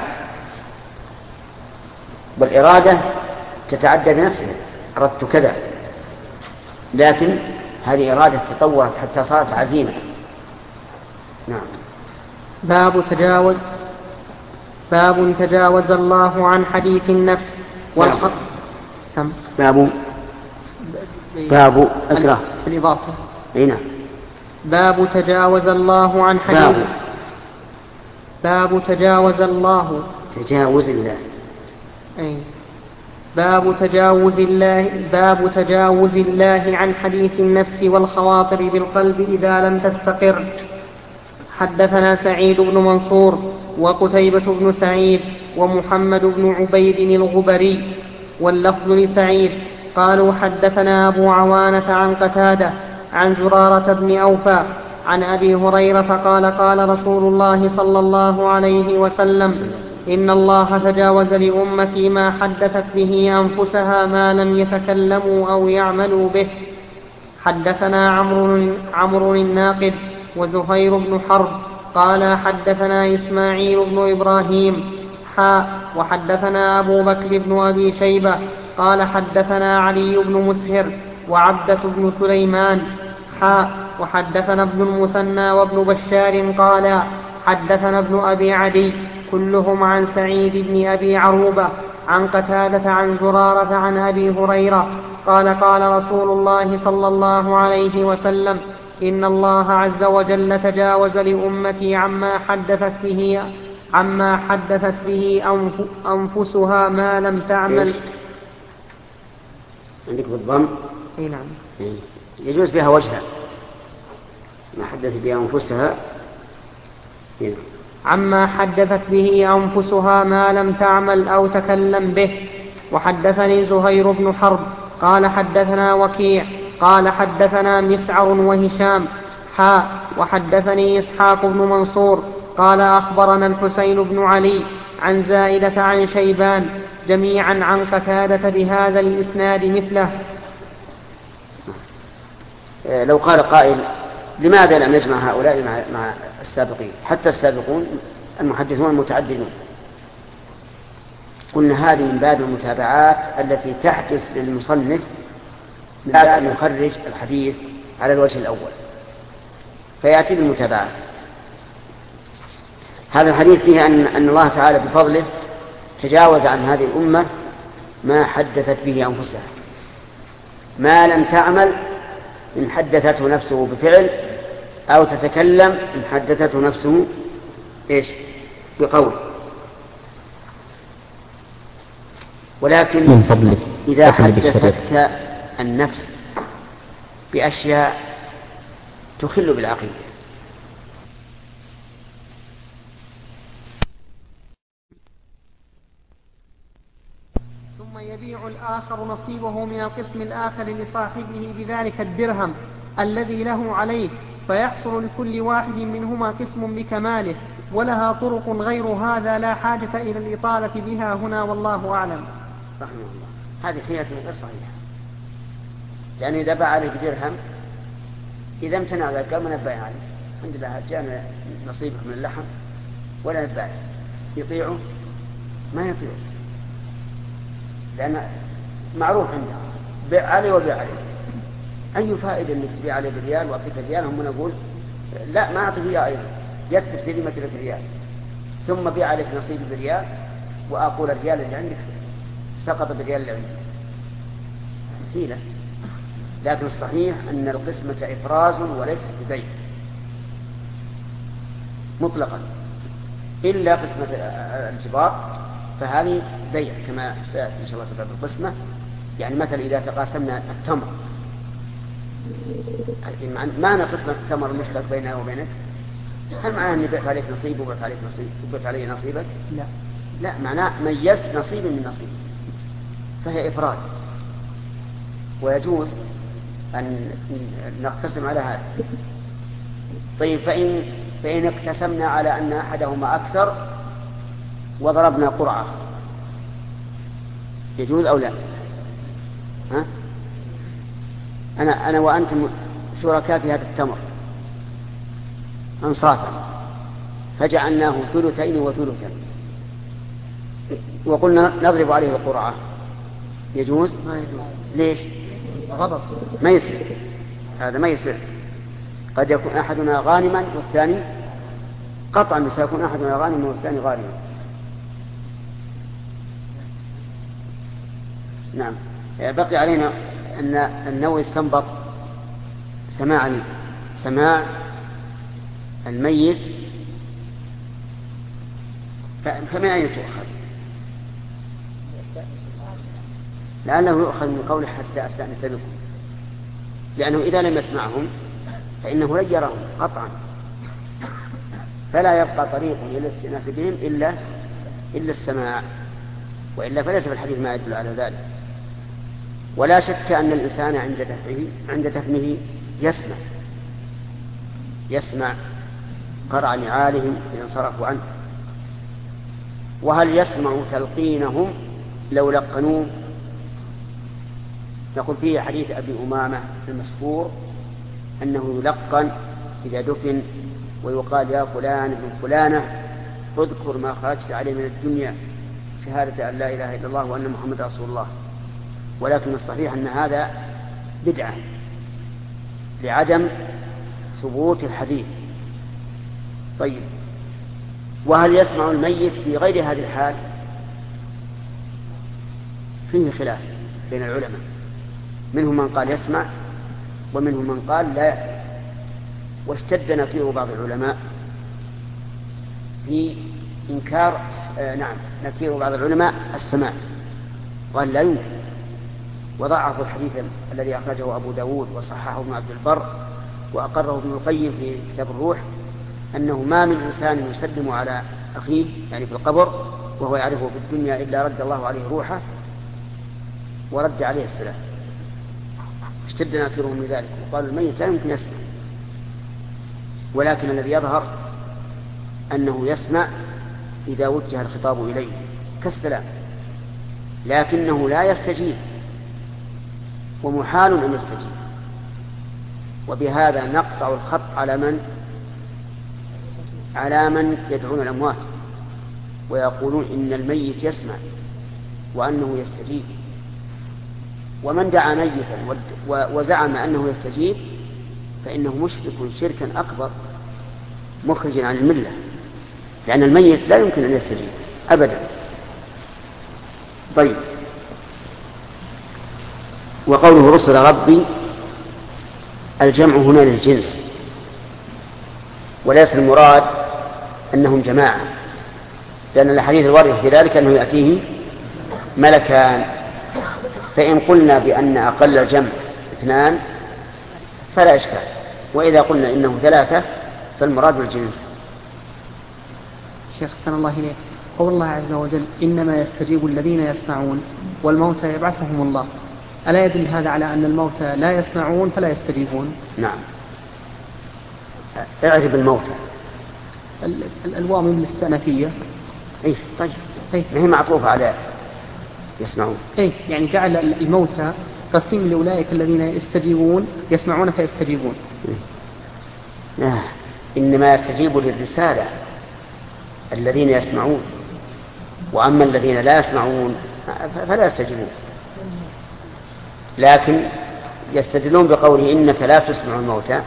والإرادة تتعدى بنفسها، أردت كذا، لكن هذه إرادة تطورت حتى صارت عزيمة. نعم. باب تجاوز الله عن حديث النفس والخط. باب أكره الإضافة. نعم. باب تجاوز الله عن حديث. باب تجاوز الله. تجاوز الله. أي. باب تجاوز الله عن حديث النفس والخواطر بالقلب إذا لم تستقر. حدثنا سعيد بن منصور وقتيبة بن سعيد ومحمد بن عبيد الغبري واللفظ لسعيد قالوا حدثنا أبو عوانة عن قتادة عن زرارة بن أوفى عن أبي هريرة قال قال رسول الله صلى الله عليه وسلم إن الله تجاوز لأمتي ما حدثت به أنفسها ما لم يتكلموا أو يعملوا به. حدثنا عمرو الناقد وزهير بن حرب قال حدثنا إسماعيل بن إبراهيم وحدثنا أبو بكر بن أبي شيبة قال حدثنا علي بن مسهر وعبدة بن سليمان وحدثنا ابن المثنى وابن بشار قال حدثنا ابن أبي عدي كلهم عن سعيد بن أبي عروبة عن قتادة عن زرارة عن أبي هريرة قال قال رسول الله صلى الله عليه وسلم إن الله عز وجل تجاوز لأمتي عما حدثت به أنفسها ما لم تعمل. عندك بالضم؟ اي نعم. يجوز بها وجهها ما حدثت به أنفسها. عما حدثت به أنفسها ما لم تعمل أو تكلم به. وحدثني زهير بن حرب قال حدثنا وكيع قال حدثنا مسعر وهشام وحدثني إسحاق بن منصور قال أخبرنا الحسين بن علي عن زائدة عن شيبان جميعا عن قتادة بهذا الإسناد مثله. لو قال قائل لماذا لم يجمع هؤلاء مع السابقين؟ حتى السابقون المحدثون المتعددون. قلنا هذه من باب المتابعات التي تحدث للمصنف بعد أن يخرج الحديث على الوجه الأول فيأتي بالمتابعات. هذا الحديث فيه أن الله تعالى بفضله تجاوز عن هذه الأمة ما حدثت به أنفسها ما لم تعمل إن حدثته نفسه بفعل أو تتكلم إن حدثته نفسه إيش بقول. ولكن من فضلك إذا حدثتك النفس بأشياء تخل بالعقيدة ثم يبيع الآخر نصيبه من القسم الآخر لصاحبه بذلك الدرهم الذي له عليه، فيحصل لكل واحد منهما قسم بكماله، ولها طرق غير هذا لا حاجة إلى الإطالة بها هنا، والله أعلم. رحمه الله. هذه حيلة غير صحيحة، لأنه إذا باع عليه بدرهم إذا امتنع ذلك قال ما نبايع عليه، الحمد لله جاءنا نصيبه من اللحم ولا نبايع، يطيعه ما يطيعه، لأن معروف عنده بيع عليه وبيع عليه. أي فائدة أنك تبيع عليه بريال وأعطيك ريال، هم نقول لا ما أعطيه إياه أيضا، يثبت في ذمة ريال، ثم بيع عليك نصيب بريال وأقول الريال اللي عندك سقط بالريال اللي عندك، حيلة. لكن الصحيح أن القسمة إفراز وليس ببيع مطلقا، إلا قسمة الجبار فهذه بيع كما سيأتي إن شاء الله في باب القسمة. يعني مثلا إذا تقاسمنا التمر، معنى قسمة التمر المشترك بيننا وبينك، هل معناه أني بعت عليك نصيب وبعت عليك نصيب وبعت علي نصيبك؟ لا، معناه ميزت نصيب من نصيب، فهي إفراز، ويجوز أن نقتسم على هذا. طيب فإن اقتسمنا على أن أحدهما أكثر وضربنا قرعة يجوز أو لا؟ ها؟ أنا وأنتم شركاء في هذا التمر أنصافا، فجعلناه ثلثين وثلثا وقلنا نضرب عليه القرعة، يجوز؟ ما يجوز. ليش؟ غضب. ما يصير، هذا ما يصير. قد يكون أحدنا غانما والثاني قطعا، سيكون أحدنا غانما والثاني غانما. نعم. بقي علينا أن النووي يستنبط سماع الميت، فمن أين تؤخذ؟ لعله يؤخذ من قوله حتى أستأنس بكم، لأنه إذا لم يسمعهم فإنه لن يراهم قطعا، فلا يبقى طريق إلى الاستئناس بهم إلا السماع، وإلا فليس في الحديث ما يدل على ذلك. ولا شك أن الإنسان عند دفنه يسمع قرع نعالهم إذا انصرفوا عنه. وهل يسمع تلقينهم لو لقنوه؟ نقول فيه حديث أبي أمامة المشهور أنه يلقن إذا دفن ويقال يا فلان ابن فلانة اذكر ما خرجت عليه من الدنيا شهادة أن لا إله إلا الله وأن محمد رسول الله. ولكن الصحيح أن هذا بدعة لعدم ثبوت الحديث. طيب، وهل يسمع الميت في غير هذه الحال؟ فيه خلاف بين العلماء، منهم من قال يسمع ومنهم من قال لا يسمع. واشتد نكير بعض العلماء في إنكار نكير بعض العلماء السماع، قال لا يمكن، وضعف الحديث الذي أخرجه أبو داود وصححه ابن عبد البر وأقره ابن القيم في كتاب الروح، أنه ما من إنسان يسلم على أخيه يعني في القبر وهو يعرفه في الدنيا إلا رد الله عليه روحه ورد عليه السلام. اشتد ناكرهم لذلك وقالوا الميت لا يمكن يسمع، ولكن الذي يظهر أنه يسمع إذا وجه الخطاب إليه كالسلام، لكنه لا يستجيب، ومحال أن يستجيب. وبهذا نقطع الخط على من يدعون الأموات ويقولون إن الميت يسمع وأنه يستجيب. ومن دعا ميتا وزعم أنه يستجيب فإنه مشرك شركا أكبر مخرجا عن الملة، لأن الميت لا يمكن أن يستجيب أبدا. طيب، وقوله رسل ربي الجمع هنا للجنس، وليس المراد أنهم جماعة، لأن الحديث الوارد في ذلك أنه يأتيه ملكان. فإن قلنا بأن أقل الجمع 2 فلا إشكال، وإذا قلنا إنه 3 فالمراد الجنس. شيخ حسن الله إليك، قول الله عز وجل إنما يستجيب الذين يسمعون والموتى يبعثهم الله، ألا يدل هذا على أن الموتى لا يسمعون فلا يستجيبون؟ نعم. اعرف الموتى. الواو من الاستئنافية. إيه طيب ما هي معطوفة على يسمعون. إيه يعني جعل الموتى قسيم لأولئك الذين يستجيبون يسمعون فيستجيبون. إنما يستجيب للرسالة الذين يسمعون، وأما الذين لا يسمعون فلا يستجيبون. لكن يستدلون بقوله إنك لا تسمع الموتى،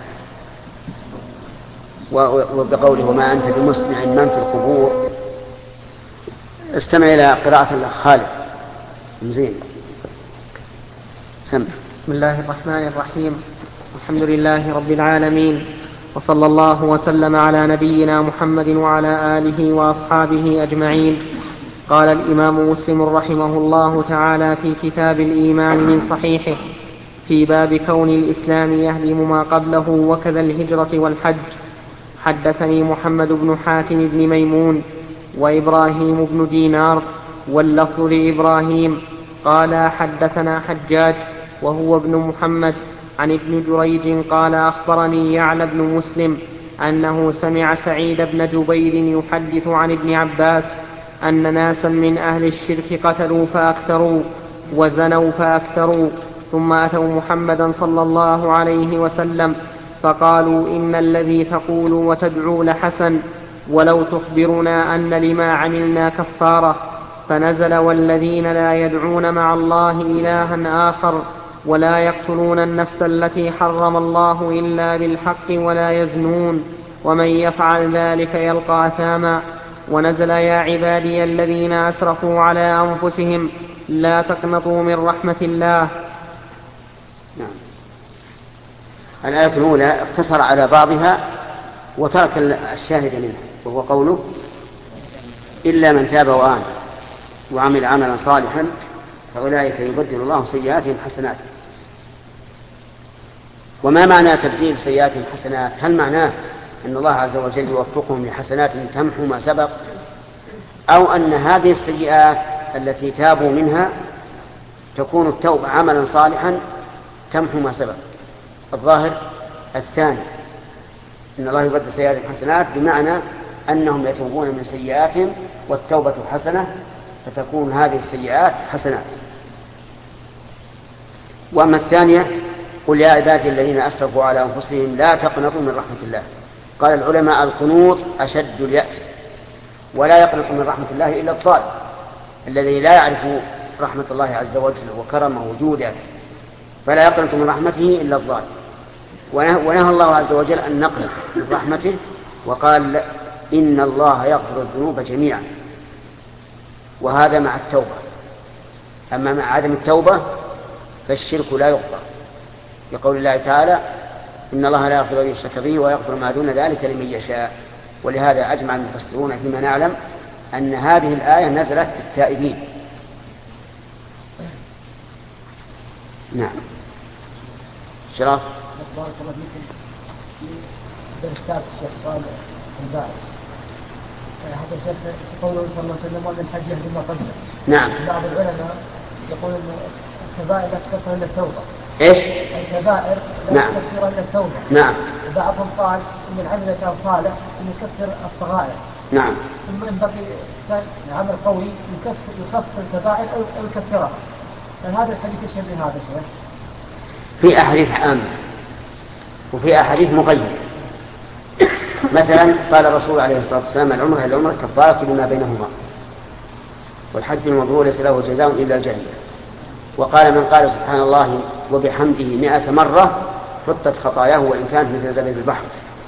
وبقوله وما أنت بمسمع من في القبور. استمع إلى قراءة الأخ خالد زين. سمع. بسم الله الرحمن الرحيم، الحمد لله رب العالمين، وصلى الله وسلم على نبينا محمد وعلى آله وأصحابه أجمعين. قال الإمام مسلم رحمه الله تعالى في كتاب الإيمان من صحيحه في باب كون الإسلام يهدم ما قبله وكذا الهجرة والحج: حدثني محمد بن حاتم بن ميمون وإبراهيم بن دينار واللفظ لإبراهيم قال حدثنا حجاج وهو ابن محمد عن ابن جريج قال أخبرني يعلى بن مسلم أنه سمع سعيد بن جبير يحدث عن ابن عباس أن ناسا من أهل الشرك قتلوا فأكثروا وزنوا فأكثروا، ثم أتوا محمدا صلى الله عليه وسلم فقالوا إن الذي تقول وتدعو لحسن، ولو تخبرنا أن لما عملنا كفارة. فنزل والذين لا يدعون مع الله إلها آخر ولا يقتلون النفس التي حرم الله إلا بالحق ولا يزنون ومن يفعل ذلك يلقى أثاما. ونزل يا عبادي الذين أسرفوا على أنفسهم لا تقنطوا من رحمة الله. نعم. الآية الأولى اقتصر على بعضها وترك الشاهد منها، وهو قوله إلا من تاب وآمن وعمل عملا صالحا فأولئك يبدل الله سيئاتهم حسنات. وما معنى تبديل سيئاتهم حسنات؟ هل معناه أن الله عز وجل يوفقهم لحسنات تمحو ما سبق، أو أن هذه السيئات التي تابوا منها تكون التوبة عملا صالحا تمحو ما سبق؟ الظاهر الثاني، إن الله يبدل سيئاتهم حسنات بمعنى أنهم يتوبون من سيئاتهم والتوبة حسنة فتكون هذه السيئات حسنات. وأما الثانية قل يا عبادي الذين أسرفوا على أنفسهم لا تقنطوا من رحمة الله. قال العلماء القنوط أشد اليأس، ولا يقنط من رحمة الله إلا الضال الذي لا يعرف رحمة الله عز وجل وكرمه وجوده، فلا يقنط من رحمته إلا الضال. ونهى الله عز وجل أن نقنط من رحمته، وقال إن الله يغفر الذنوب جميعا، وهذا مع التوبة. أما مع عدم التوبة فالشرك لا يغفر، يقول الله تعالى إن الله لا يغفر أن يشرك به ويغفر ما دون ذلك لمن يشاء. ولهذا أجمع المفسرون فيما نعلم أن هذه الآية نزلت بالتائبين. نعم. شرف. بارك الله فيكم. في درس الشيخ صالح الباعث هذا الشيخ قوله صلى الله عليه وسلم وأن الحج يهدم ما قبله. نعم. بعض العلماء يقول أن الكبائر لا تكفر إلا التوبة. إيش؟ الكبائر لا تكفر إلا التوبة. نعم. وبعضهم قال إن العمل كان صالح إنه يكفر الصغائر. نعم. ثم ينبغي عمل قوي يكفر الكبائر أو يكفرها. هذا الحديث يشبه هذا الشيء. في أحاديث عامة وفي أحاديث مقيدة. مثلا قال الرسول عليه الصلاة والسلام العمرة إلى العمرة كفارة لما بينهما، والحج المبرور ليس له جزاء إلا الجنة. وقال من قال سبحان الله وبحمده 100 مرة حطت خطاياه وإن كانت مثل زبد البحر.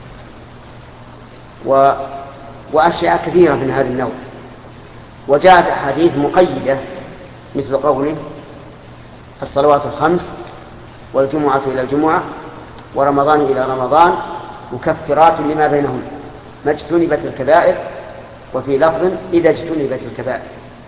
وأشياء كثيرة من هذا النوع. وجاءت أحاديث مقيدة مثل قوله الصلوات الخمس والجمعة إلى الجمعة ورمضان إلى رمضان مكفرات لما بينهم. ما اجتنبت الكبائر، وفي لفظ إذا اجتنبت الكبائر.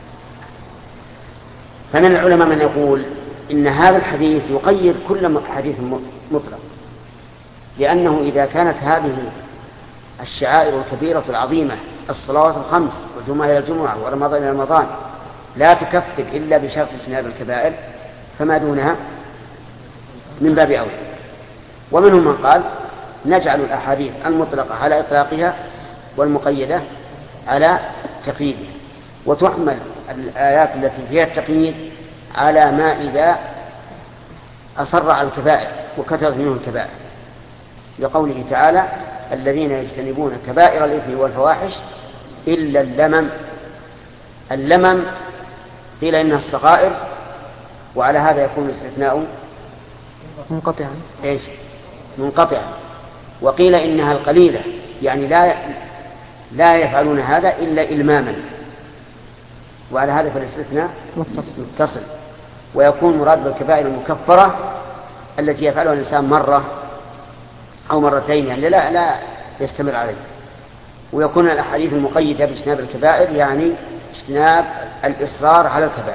فمن العلماء من يقول إن هذا الحديث يقيد كل حديث مطلق، لأنه إذا كانت هذه الشعائر الكبيرة العظيمة الصلوات الخمس والجمعة إلى الجمعة ورمضان إلى رمضان لا تكفر إلا بشرط اجتناب الكبائر، فما دونها من باب أولى. ومنهم من قال نجعل الأحاديث المطلقة على إطلاقها والمقيدة على تقييدها، وتحمل الآيات التي فيها التقييد على ما إذا أصر على الكبائر وكثرت منه الكبائر، لقوله تعالى الذين يجتنبون كبائر الإثم والفواحش إلا اللمم. اللمم قيل إنها الصغائر، وعلى هذا يكون الاستثناء منقطعا. إيش؟ منقطعا. وقيل إنها القليلة، يعني لا يفعلون هذا إلا إلماما، وعلى هذا فالاستثناء متصل. ويكون مراد بالكبائر المكفرة التي يفعلها الإنسان مرة أو مرتين، يعني لا يستمر عليه. ويكون الأحاديث المقيدة باجتناب الكبائر يعني اجتناب الإصرار على الكبائر،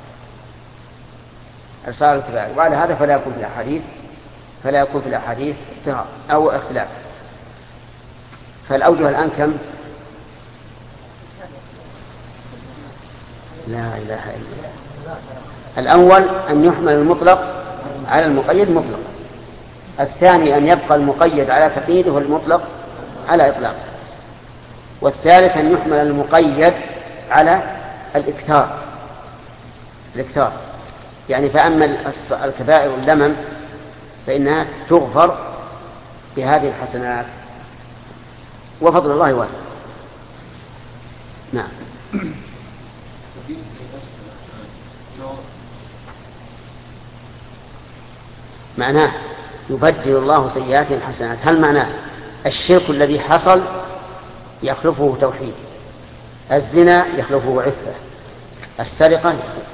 إصرار الكبائر. وعلى هذا فلا يكون في الأحاديث اضطراب أو اختلاف. فالأوجه الآن كم؟ لا إله إلا الله. الأول أن يحمل المطلق على المقيد مطلقا. الثاني أن يبقى المقيد على تقييده والمطلق على إطلاقه. والثالث أن يحمل المقيد على الإكثار. يعني فأما الكبائر اللمم فإنها تغفر بهذه الحسنات، وفضل الله واسع. نعم. معناه يبدل الله سيئاتهم حسنات. هل معناه الشرك الذي حصل يخلفه توحيد، الزنا يخلفه عفة، السرقة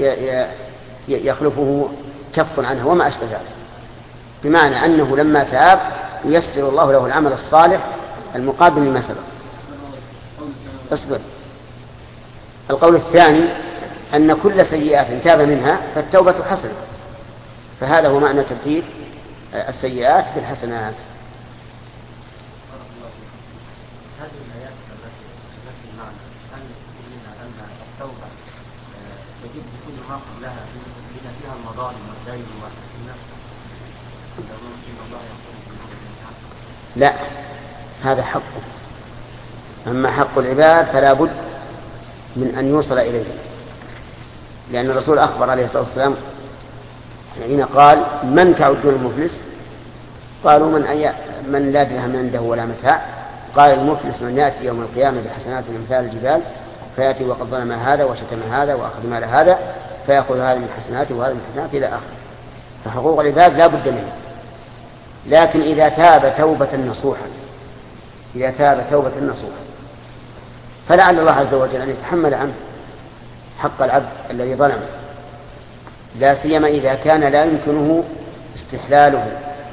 يخلفه كف عنها وما أشبه ذلك، بمعنى أنه لما تاب ييسر الله له العمل الصالح المقابل لما سبق. اصبر. القول الثاني أن كل سيئات تاب منها فالتوبة حسنة، فهذا هو معنى تبديل السيئات بالحسنات. هذه الآيات التي المعنى أن أن التوبة تجب بكل ما قبلها بما فيها المظالم والدين والنفس. لا، هذا حقه. أما حق العباد فلا بد من أن يوصل إليه، لأن الرسول أخبر عليه الصلاة والسلام حين قال من تعدون المفلس؟ قالوا من لا درهم عنده ولا متاع. قال المفلس من يأتي يوم القيامة بحسنات مثال الجبال، فيأتي وقد ظلم هذا وشتم هذا وأخذ مال هذا، فيأخذ هذا من حسناته وهذا من حسناته إلى آخره. فحقوق العباد لا بد منه، لكن إذا تاب توبة نصوحا فلعل الله عز وجل أن يتحمل عنه حق العبد الذي ظلم، لا سيما إذا كان لا يمكنه استحلاله،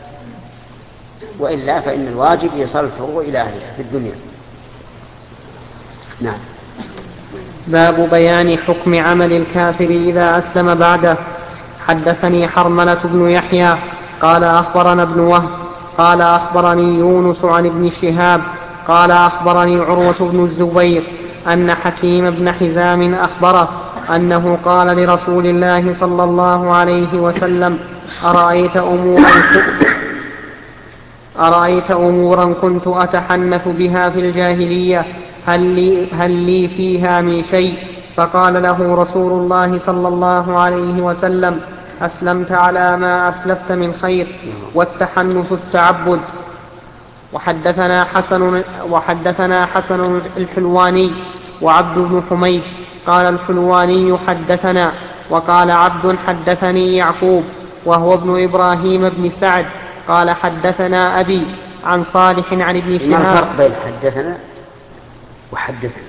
وإلا فإن الواجب يصل الحقوق إلى أهلها في الدنيا. نعم. باب بيان حكم عمل الكافر إذا أسلم بعده. حدثني حرملة بن يحيى قال أخبرنا ابن وهب قال أخبرني يونس عن ابن شهاب قال أخبرني عروة بن الزبير أن حكيم بن حزام أخبره أنه قال لرسول الله صلى الله عليه وسلم أرأيت أمورا كنت أتحنث بها في الجاهلية هل لي فيها من شيء؟ فقال له رسول الله صلى الله عليه وسلم أسلمت على ما أسلفت من خير، والتحنث التعبد. وحدثنا حسن الحلواني وعبد بن حميد قال الحلواني حدثنا، وقال عبد حدثني يعقوب وهو ابن إبراهيم بن سعد قال حدثنا أبي عن صالح عن ابن شهاب. ما الفرق بين حدثنا وحدثني؟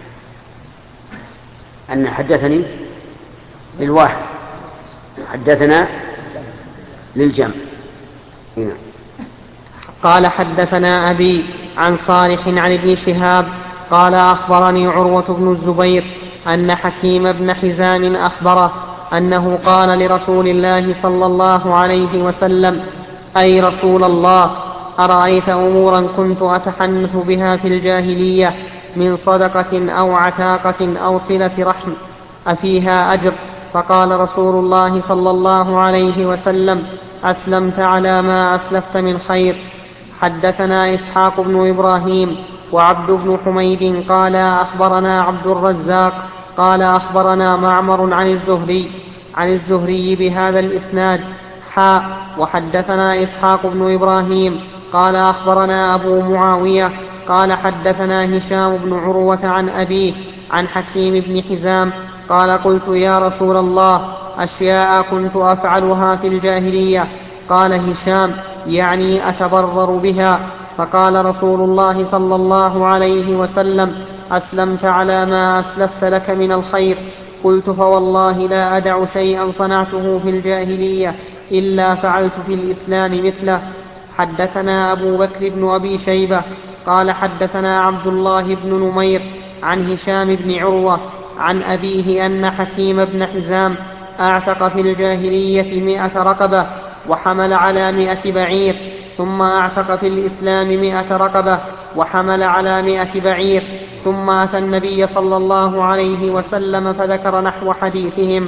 أن حدثني للواحد، حدثنا للجمع. هنا قال حدثنا أبي عن صالح عن ابن شهاب قال أخبرني عروة بن الزبير أن حكيم بن حزام أخبره أنه قال لرسول الله صلى الله عليه وسلم: أي رسول الله، أرأيت أمورا كنت أتحنث بها في الجاهلية من صدقة أو عتاقة أو صلة رحم أفيها أجر؟ فقال رسول الله صلى الله عليه وسلم: أسلمت على ما أسلفت من خير. حدثنا إسحاق بن إبراهيم وعبد بن حميد قال أخبرنا عبد الرزاق قال أخبرنا معمر عن الزهري بهذا الإسناد وحدثنا إسحاق بن إبراهيم قال أخبرنا أبو معاوية قال حدثنا هشام بن عروة عن أبيه عن حكيم بن حزام قال: قلت يا رسول الله، أشياء كنت أفعلها في الجاهلية. قال هشام: يعني أتبرر بها. فقال رسول الله صلى الله عليه وسلم: أسلمت على ما أسلفت لك من الخير. قلت: فوالله لا أدع شيئا صنعته في الجاهلية إلا فعلت في الإسلام مثله. حدثنا أبو بكر بن أبي شيبة قال حدثنا عبد الله بن نمير عن هشام بن عروة عن أبيه أن حكيم بن حزام أعتق في الجاهلية 100 رقبة وحمل على 100 بعير، ثم أعتق في الإسلام 100 رقبة وحمل على 100 بعير، ثم أتى النبي صلى الله عليه وسلم فذكر نحو حديثهم.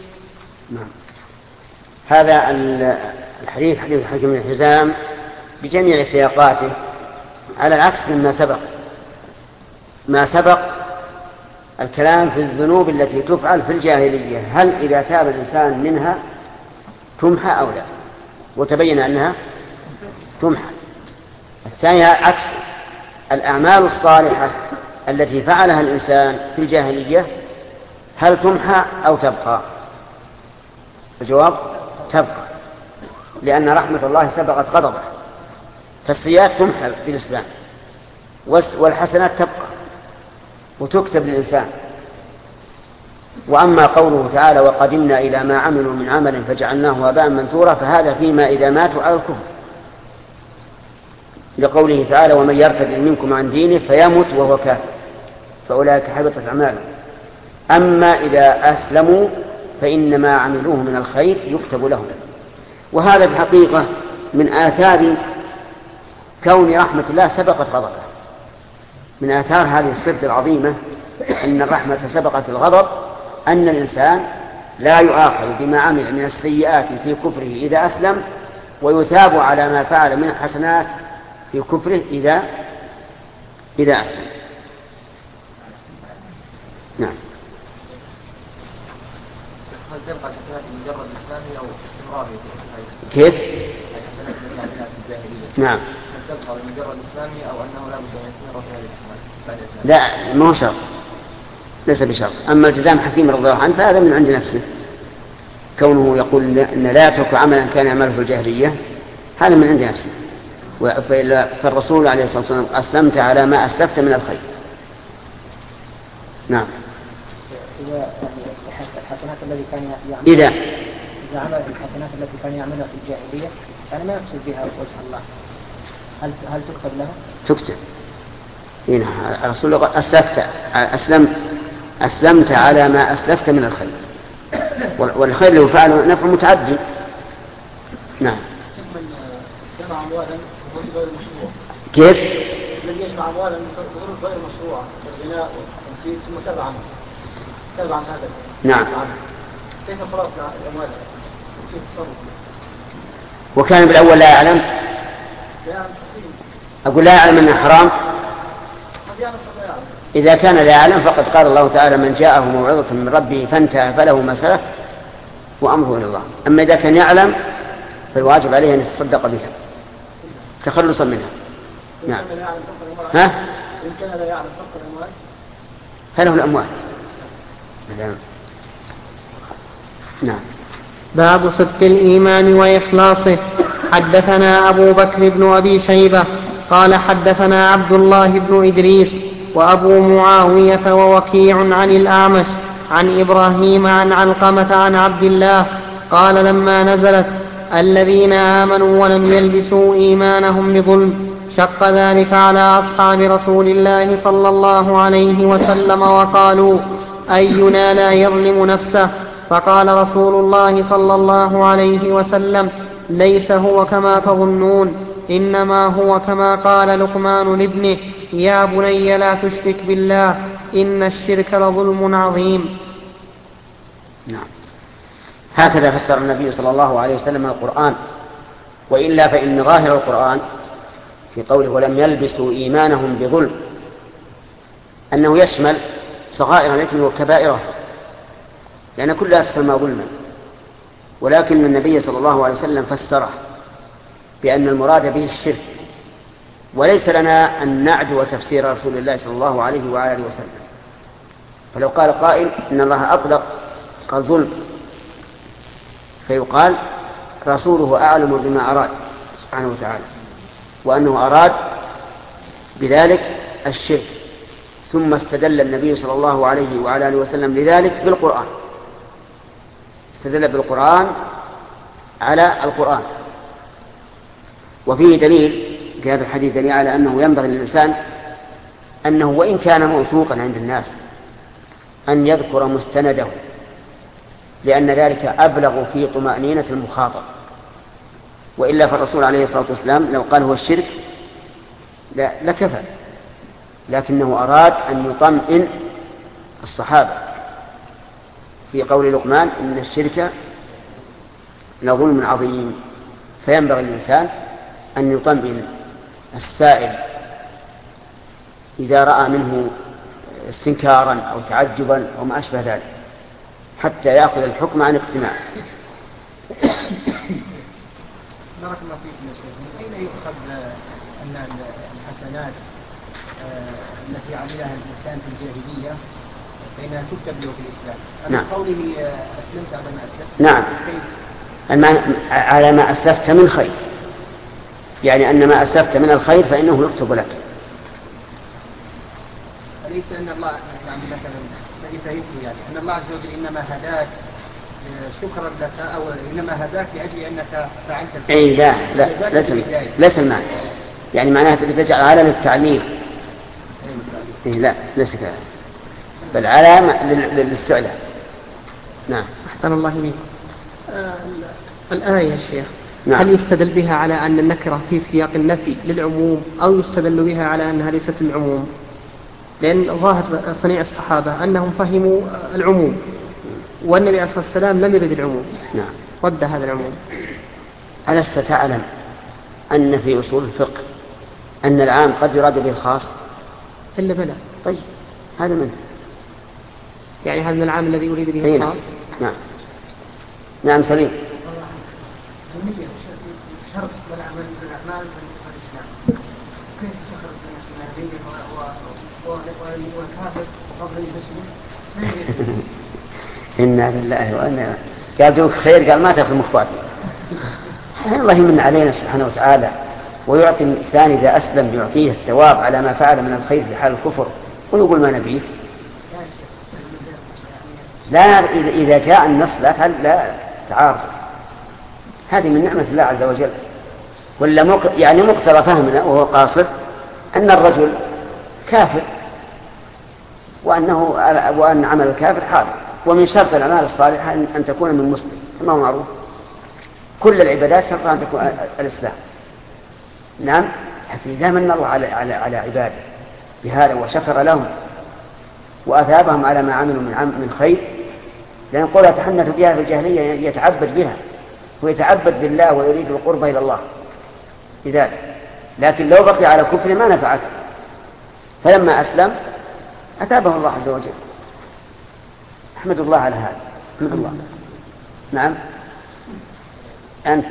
هذا الحديث حديث حكيم بن حزام بجميع سياقاته على العكس مما سبق. ما سبق الكلام في الذنوب التي تفعل في الجاهلية، هل إذا تاب الإنسان منها تمحى أو لا، وتبين أنها تمحى. الثانية عكس الأعمال الصالحة التي فعلها الإنسان في الجاهلية، هل تمحى أو تبقى؟ الجواب: تبقى، لأن رحمة الله سبقت غضبه، فالسيئات تمحى بالإسلام والحسنات تبقى وتكتب للإنسان. وأما قوله تعالى: وقدمنا إلى ما عملوا من عمل فجعلناه هباء منثورا، فهذا فيما إذا ماتوا على الكفر، لقوله تعالى: ومن يرتد منكم عن دينه فيمت وهو كافر فأولئك حبطت أعمالهم. أما إذا أسلموا فإن ما عملوه من الخير يكتب لهم. وهذا الحقيقة من آثار كون رحمة الله سبقت غضبه، من آثار هذه الصفة العظيمة أن الرحمة سبقت الغضب، أن الإنسان لا يؤاخذ بما عمل من السيئات في كفره إذا أسلم، ويثاب على ما فعل من الحسنات في كفره إذا أسلم. نعم. هل تبقى الحسنات مجرد إسلامي أو استمرارية؟ كيف؟ الحسنات التي عملها في الجاهلية. نعم. هل تبقى بمجرد إسلامي أو أنه لا بد أن يستمر في هذه الحسنات بعد إسلامه؟ لا، ما هو شرط، ليس بشرط. أما التزام حكيم رضي الله عنه فهذا من عند نفسه، كونه يقول أن لا يترك عملا كان يعمله في الجاهلية، هذا من عند نفسه. فالرسول عليه الصلاة والسلام: أسلمت على ما أسلفت من الخير. نعم. إذا الحسنات التي كان يعملها، إذا عمل الحسنات التي كان يعملها في الجاهلية يعني ما يقصد بها وجه الله، هل تكتب له؟ تكتب. هنا الرسول يقول: أسلمت على ما أسلفت من الخير، والخير له فعل نفع متعدي. نعم. جمع أموالا غير مشروع. كيف؟ الذي يجمع أموالا غير مشروعة كالغناء والتنسيق ثم تابع عن هذا. نعم. كيف خلاص الأموال؟ كيف تصرف؟ وكان بالأول لا يعلم. أقول لا يعلم أنه حرام. إذا كان لا يعلم فقد قال الله تعالى: من جاءه موعظة من ربه فانتهى فله ما سلف وأمره إلى الله. أما إذا كان يعلم فالواجب عليه أن يتصدق بها تخلصا منها. نعم. ها؟ إن كان لا يعلم فقد الأموال فله الأموال. نعم. باب صدق الإيمان وإخلاصه. حدثنا أبو بكر بن أبي شيبة قال حدثنا عبد الله بن إدريس وأبو معاوية ووكيع عن الأعمش عن إبراهيم عن علقمة عن عبد الله قال: لما نزلت: الذين آمنوا ولم يلبسوا إيمانهم بظلم شق ذلك على أصحاب رسول الله صلى الله عليه وسلم وقالوا أينا لا يظلم نفسه؟ فقال رسول الله صلى الله عليه وسلم ليس هو كما تظنون، إنما هو كما قال لقمان لابنه يا بني لا تشرك بالله إن الشرك لظلم عظيم. نعم، هكذا فسر النبي صلى الله عليه وسلم القرآن، وإلا فإن ظاهر القرآن في قوله ولم يلبسوا إيمانهم بظلم أنه يشمل صغائر الإثم وكبائره، لأن كلها تسمى ظلما، ولكن النبي صلى الله عليه وسلم فسره بأن المراد به الشرك، وليس لنا أن نعدو تفسير رسول الله صلى الله عليه وآله وسلم. فلو قال قائل إن الله أطلق قال ظلم، فيقال رسوله أعلم بما أراد سبحانه وتعالى، وأنه أراد بذلك الشرك، ثم استدل النبي صلى الله عليه وعلى آله وسلم لذلك بالقرآن، استدل بالقرآن على القرآن. وفيه دليل في هذا الحديث دليل على أنه ينبغي للإنسان أنه وإن كان موثوقا عند الناس أن يذكر مستنده، لأن ذلك أبلغ في طمأنينة المخاطب. وإلا فالرسول عليه الصلاة والسلام لو قال هو الشرك لكفى، لكنه أراد أن يطمئن الصحابة في قول لقمان إن الشرك لظلم عظيم. فينبغي للإنسان أن يطمئن السائل إذا رأى منه استنكارا أو تعجبا أو ما أشبه ذلك، حتى يأخذ الحكم عن اقتناع. بارك الله فيكم يا شيخ. من أين يؤخذ أن الحسنات التي عملها الإنسان في الجاهلية فإنها تكتب له في الإسلام؟ نعم. قوله أسلمت على ما أسلفت. نعم، على ما أسلفت من خير، يعني أن ما أسلفت من الخير فإنه يكتب لك. أليس أن الله يعني مثلا الذي فهمته يعني أن الله عز وجل إنما هداك شكرا لك، أو إنما هداك لأجل أنك فعلت الخير؟ أي لا ليس المعنى، يعني معناها بتجعل علامة التعليل. إيه لا ليس كذا، بل علامة للاستعلاء. نعم. أحسن الله إليك. الآية يا شيخ، نعم. هل يستدل بها على أن النكرة في سياق النفي للعموم، أو يستدل بها على أنها ليست للعموم؟ لأن ظاهر صنيع الصحابة أنهم فهموا العموم، والنبي عليه الصلاة والسلام لم يرد العموم. نعم. رد هذا العموم. ألست تعلم أن في أصول الفقه أن العام قد يراد به الخاص؟ إلا بلى. طيب هذا منه، يعني هذا من العام الذي يريد به الخاص. نعم. نعم سليم. شرط والعمل بالأعمال في الإسلام، كيف تخرج من الدين والكافر قبل المسلم؟ إنا لله وإنا قال دوك خير، قال ما تأخذ مخباتي. الله يمن علينا سبحانه وتعالى، ويعطي الإنسان إذا أسلم يعطيه الثواب على ما فعل من الخير في حال الكفر، ونقول ما نبيه. لا إذا جاء النص لا تعارض، هذه من نعمة الله عز وجل. ولا يعني مقتضى فهمنا وهو قاصد أن الرجل كافر، وأن عمل الكافر حاضر، ومن شرط الأعمال الصالحة أن تكون من مسلم كما هو معروف. كل العبادات شرطها أن تكون الإسلام. نعم، حتى إذا من الله على عباده بهذا وشكر لهم وأثابهم على ما عملوا من خير، لأن قولها تحنث بها في الجاهلية يتعبد بها ويتعبد بالله ويريد القرب إلى الله لذلك، لكن لو بقي على كفر ما نفعته. فلما أسلم أتابه الله عز وجل. أحمد الله على هذا، أحمد الله. نعم. أنت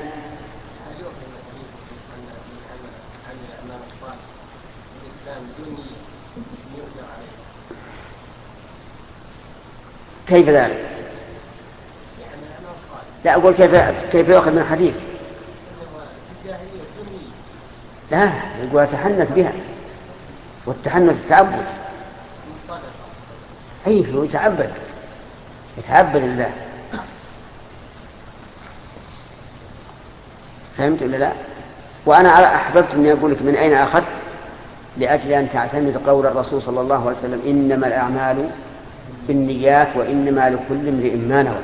كيف ذلك؟ لا أقول كيف يأخذ من الحديث؟ لا يقول أتحنث بها، والتحنث التعبد. أي هو يتعبد لله. فهمت ولا لا؟ وأنا أحببت أن أقول لك من أين أخذت، لأجل أن تعتمد قول الرسول صلى الله عليه وسلم: إنما الأعمال بالنيات وإنما لكل امرئ ما نوى.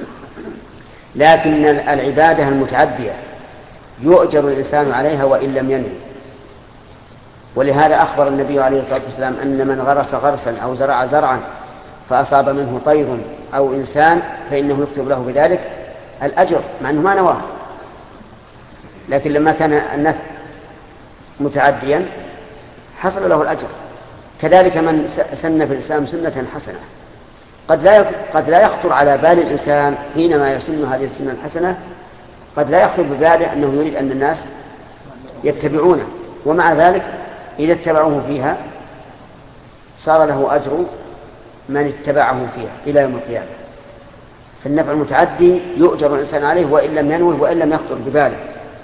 لكن العبادة المتعدية يؤجر الإنسان عليها وإن لم ينوي. ولهذا أخبر النبي عليه الصلاة والسلام أن من غرس غرسا أو زرع زرعا فأصاب منه طير أو إنسان فإنه يكتب له بذلك الأجر مع أنه ما نواه. لكن لما كان النفع متعديا حصل له الأجر. كذلك من سن في الإسلام سنة حسنة قد لا يخطر على بال الإنسان حينما يسن هذه السنة الحسنة، قد لا يخطر بباله أنه يريد أن الناس يتبعونه، ومع ذلك إذا اتبعوه فيها صار له أجر من اتبعه فيها إلى يوم القيامة. فالنفع المتعدي يؤجر الإنسان عليه وإن لم ينوه وإن لم يخطر بباله.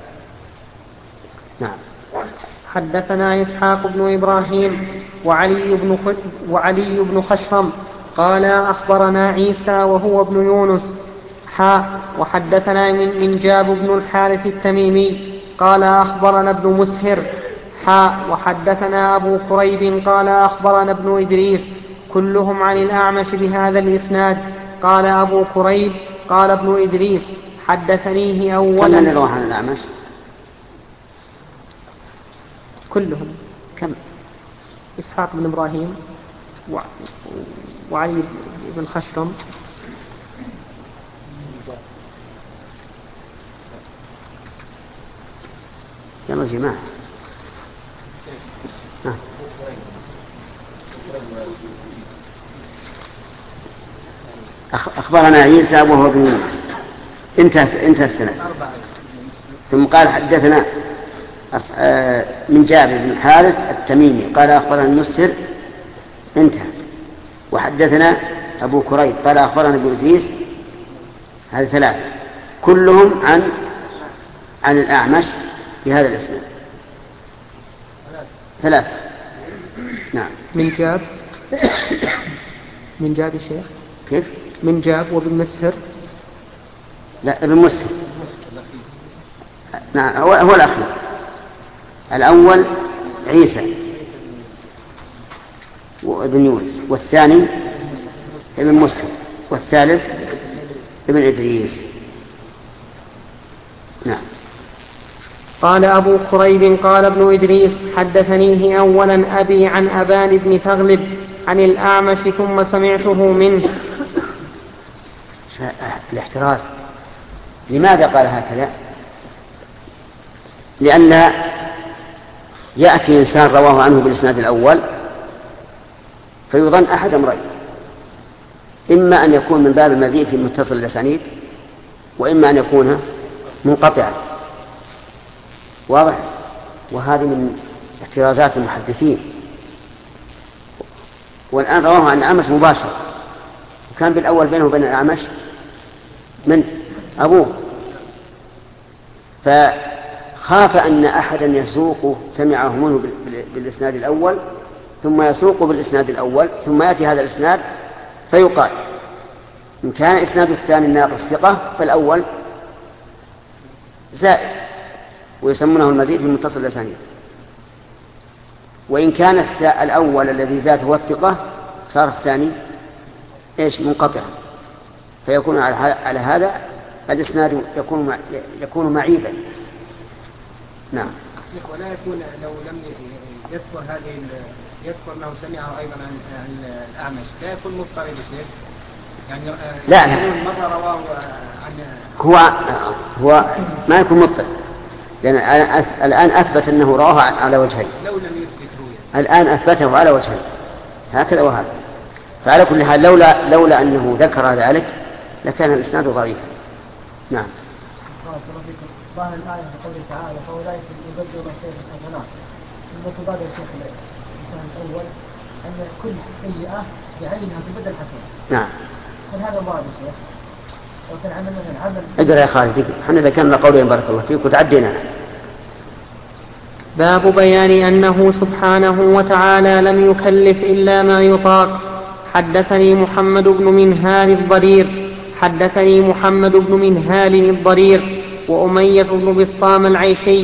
نعم. حدثنا إسحاق بن إبراهيم وعلي بن خشرم قال أخبرنا عيسى وهو ابن يونس وحدثنا من جاب بن الحارث التميمي قال أخبرنا ابن مسهر وحدثنا أبو كريب قال أخبرنا ابن إدريس كلهم عن الأعمش بهذا الإسناد. قال أبو كريب قال ابن إدريس حدثنيه أولا. كم من روح عن الأعمش؟ كلهم. كم؟ إسحاق بن إبراهيم وعلي بن خشرم يلا جماعة. أخبرنا عيسى وهو ابن يونس انتهى السنة. ثم قال حدثنا من جابر بن الحارث التميمي قال أخبرنا المسهر انتهى. وحدثنا أبو كريب قال أخبرنا ابن إدريس. هذه ثلاثة كلهم عن الأعمش بهذا الاسم. ثلاثة. نعم. من جاب الشيخ كيف؟ من جاب وابن مسهر. لا ابن مسهر. نعم هو الأخير. الأول عيسى وابن يونس، والثاني ابن مسهر، والثالث ابن إدريس. نعم. قال أبو كريب قال ابن إدريس حدثنيه أولا أبي عن أبان بن تغلب عن الأعمش ثم سمعته منه. الاحتراز. لماذا قال هكذا؟ لأن يأتي إنسان رواه عنه بالإسناد الأول فيظن أحد أمرين: إما أن يكون من باب المزيد في متصل الأسانيد، وإما أن يكون منقطعا. واضح؟ وهذه من احترازات المحدثين. والآن رواه عن الأعمش مباشرة، وكان بالأول بينه وبين الأعمش من أبوه، فخاف أن أحدا يسوق سمعه منه بالإسناد الأول ثم يسوق بالإسناد الأول ثم يأتي هذا الإسناد فيقال إن كان إسناد الثاني ناقص ثقة فالأول زائد ويسمونه المزيد في متصل الأسانيد، وإن كان الأول الذي زاد هو الثقة صار الثاني منقطع، فيكون على هذا الإسناد يكون معيبا. نعم. ولا يكون لو لم يذكر أنه سمعه أيضا عن الأعمش لا يكون مضطرب شيء يعني لا مرة رواه عن هو ما يكون مضطرب، لأن الآن أثبت أنه رواه على وجهين. لو لم يثبته الآن أثبته على وجهين هكذا وهذا. فعلى كل حال لولا أنه ذكر ذلك لكان الإسناد ضعيفا. نعم. ظاهر الآية في قوله تعالى فأولئك يبدلون سيئة الحسنات. المتبادر الشيخ الإنسان الأول أن كل سيئة بعينها تبدل حسنة. نعم. هذا مراد الشيخ. وكان عمل مثلا عمل. اقرأ يا خالد. احنا ذكرنا قولين بارك الله فيك وتعدينا. باب بيان أنه سبحانه وتعالى لم يكلف إلا ما يطاق. حدثني محمد بن منهال الضرير وأمية بن بسطام العيشي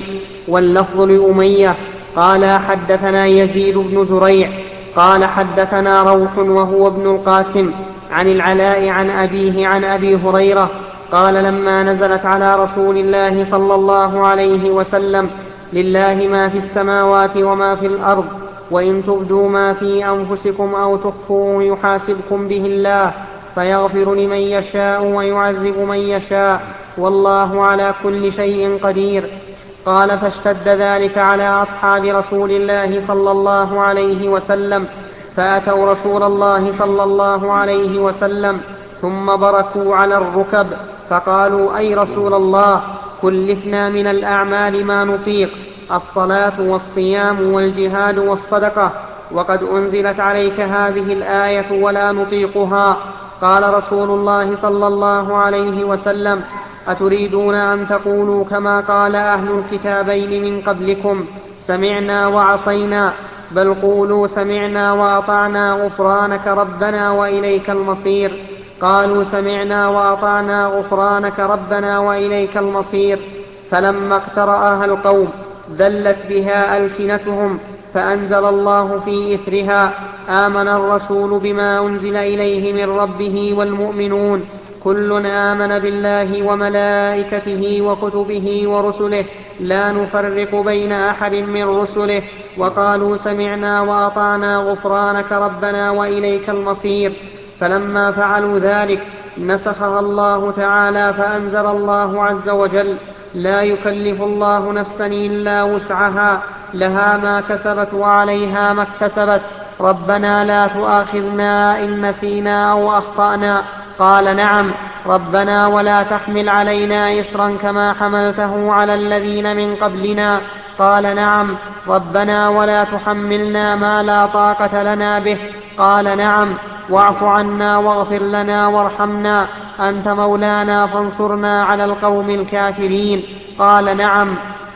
واللفظ لأمية قال حدثنا يزيد بن زريع قال حدثنا روح وهو ابن القاسم عن العلاء عن أبيه عن أبي هريرة قال لما نزلت على رسول الله صلى الله عليه وسلم لله ما في السماوات وما في الأرض وإن تبدوا ما في أنفسكم أو تخفوه يحاسبكم به الله فيغفر لمن يشاء ويعذب من يشاء والله على كل شيء قدير. قال فاشتد ذلك على أصحاب رسول الله صلى الله عليه وسلم فأتوا رسول الله صلى الله عليه وسلم ثم بركوا على الركب فقالوا أي رسول الله كلفنا من الأعمال ما نطيق الصلاة والصيام والجهاد والصدقة وقد أنزلت عليك هذه الآية ولا نطيقها. قال رسول الله صلى الله عليه وسلم أتريدون أن تقولوا كما قال أهل الكتابين من قبلكم سمعنا وعصينا بل قولوا سمعنا وأطعنا غفرانك ربنا وإليك المصير. قالوا سمعنا وأطعنا غفرانك ربنا وإليك المصير. فلما اقترأها القوم ذلت بها ألسنتهم فأنزل الله في إثرها آمن الرسول بما أنزل إليه من ربه والمؤمنون كل آمن بالله وملائكته وكتبه ورسله لا نفرق بين أحد من رسله وقالوا سمعنا وأطعنا غفرانك ربنا وإليك المصير. فلما فعلوا ذلك نسخها الله تعالى فأنزل الله عز وجل لا يكلف الله نفسا إلا وسعها لها ما كسبت وعليها ما اكتسبت ربنا لا تؤاخذنا إن نسينا أو أخطأنا. قال نعم ربنا ولا تحمل علينا إصرا كما حملته على الذين من قبلنا. قال نعم ربنا ولا تحملنا ما لا طاقة لنا به. قال نعم واعف عنا واغفر لنا وارحمنا أنت مولانا فانصرنا على القوم الكافرين. قال نعم.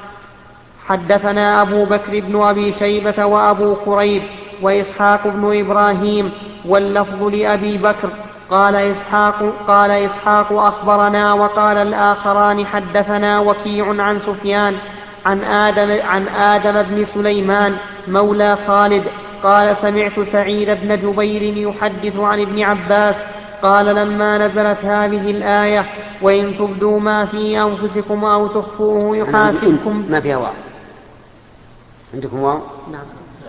حدثنا أبو بكر بن أبي شيبة وأبو كريب وإسحاق بن إبراهيم واللفظ لأبي بكر قال إسحاق أخبرنا وقال الآخران حدثنا وكيع عن سفيان عن آدم بن سليمان مولى خالد قال سمعت سعيد بن جبير يحدث عن ابن عباس قال لما نزلت هذه الآية وإن تبدوا ما في أنفسكم أو تخفوه يحاسبكم ما فيها واو عندكم واو؟ نعم.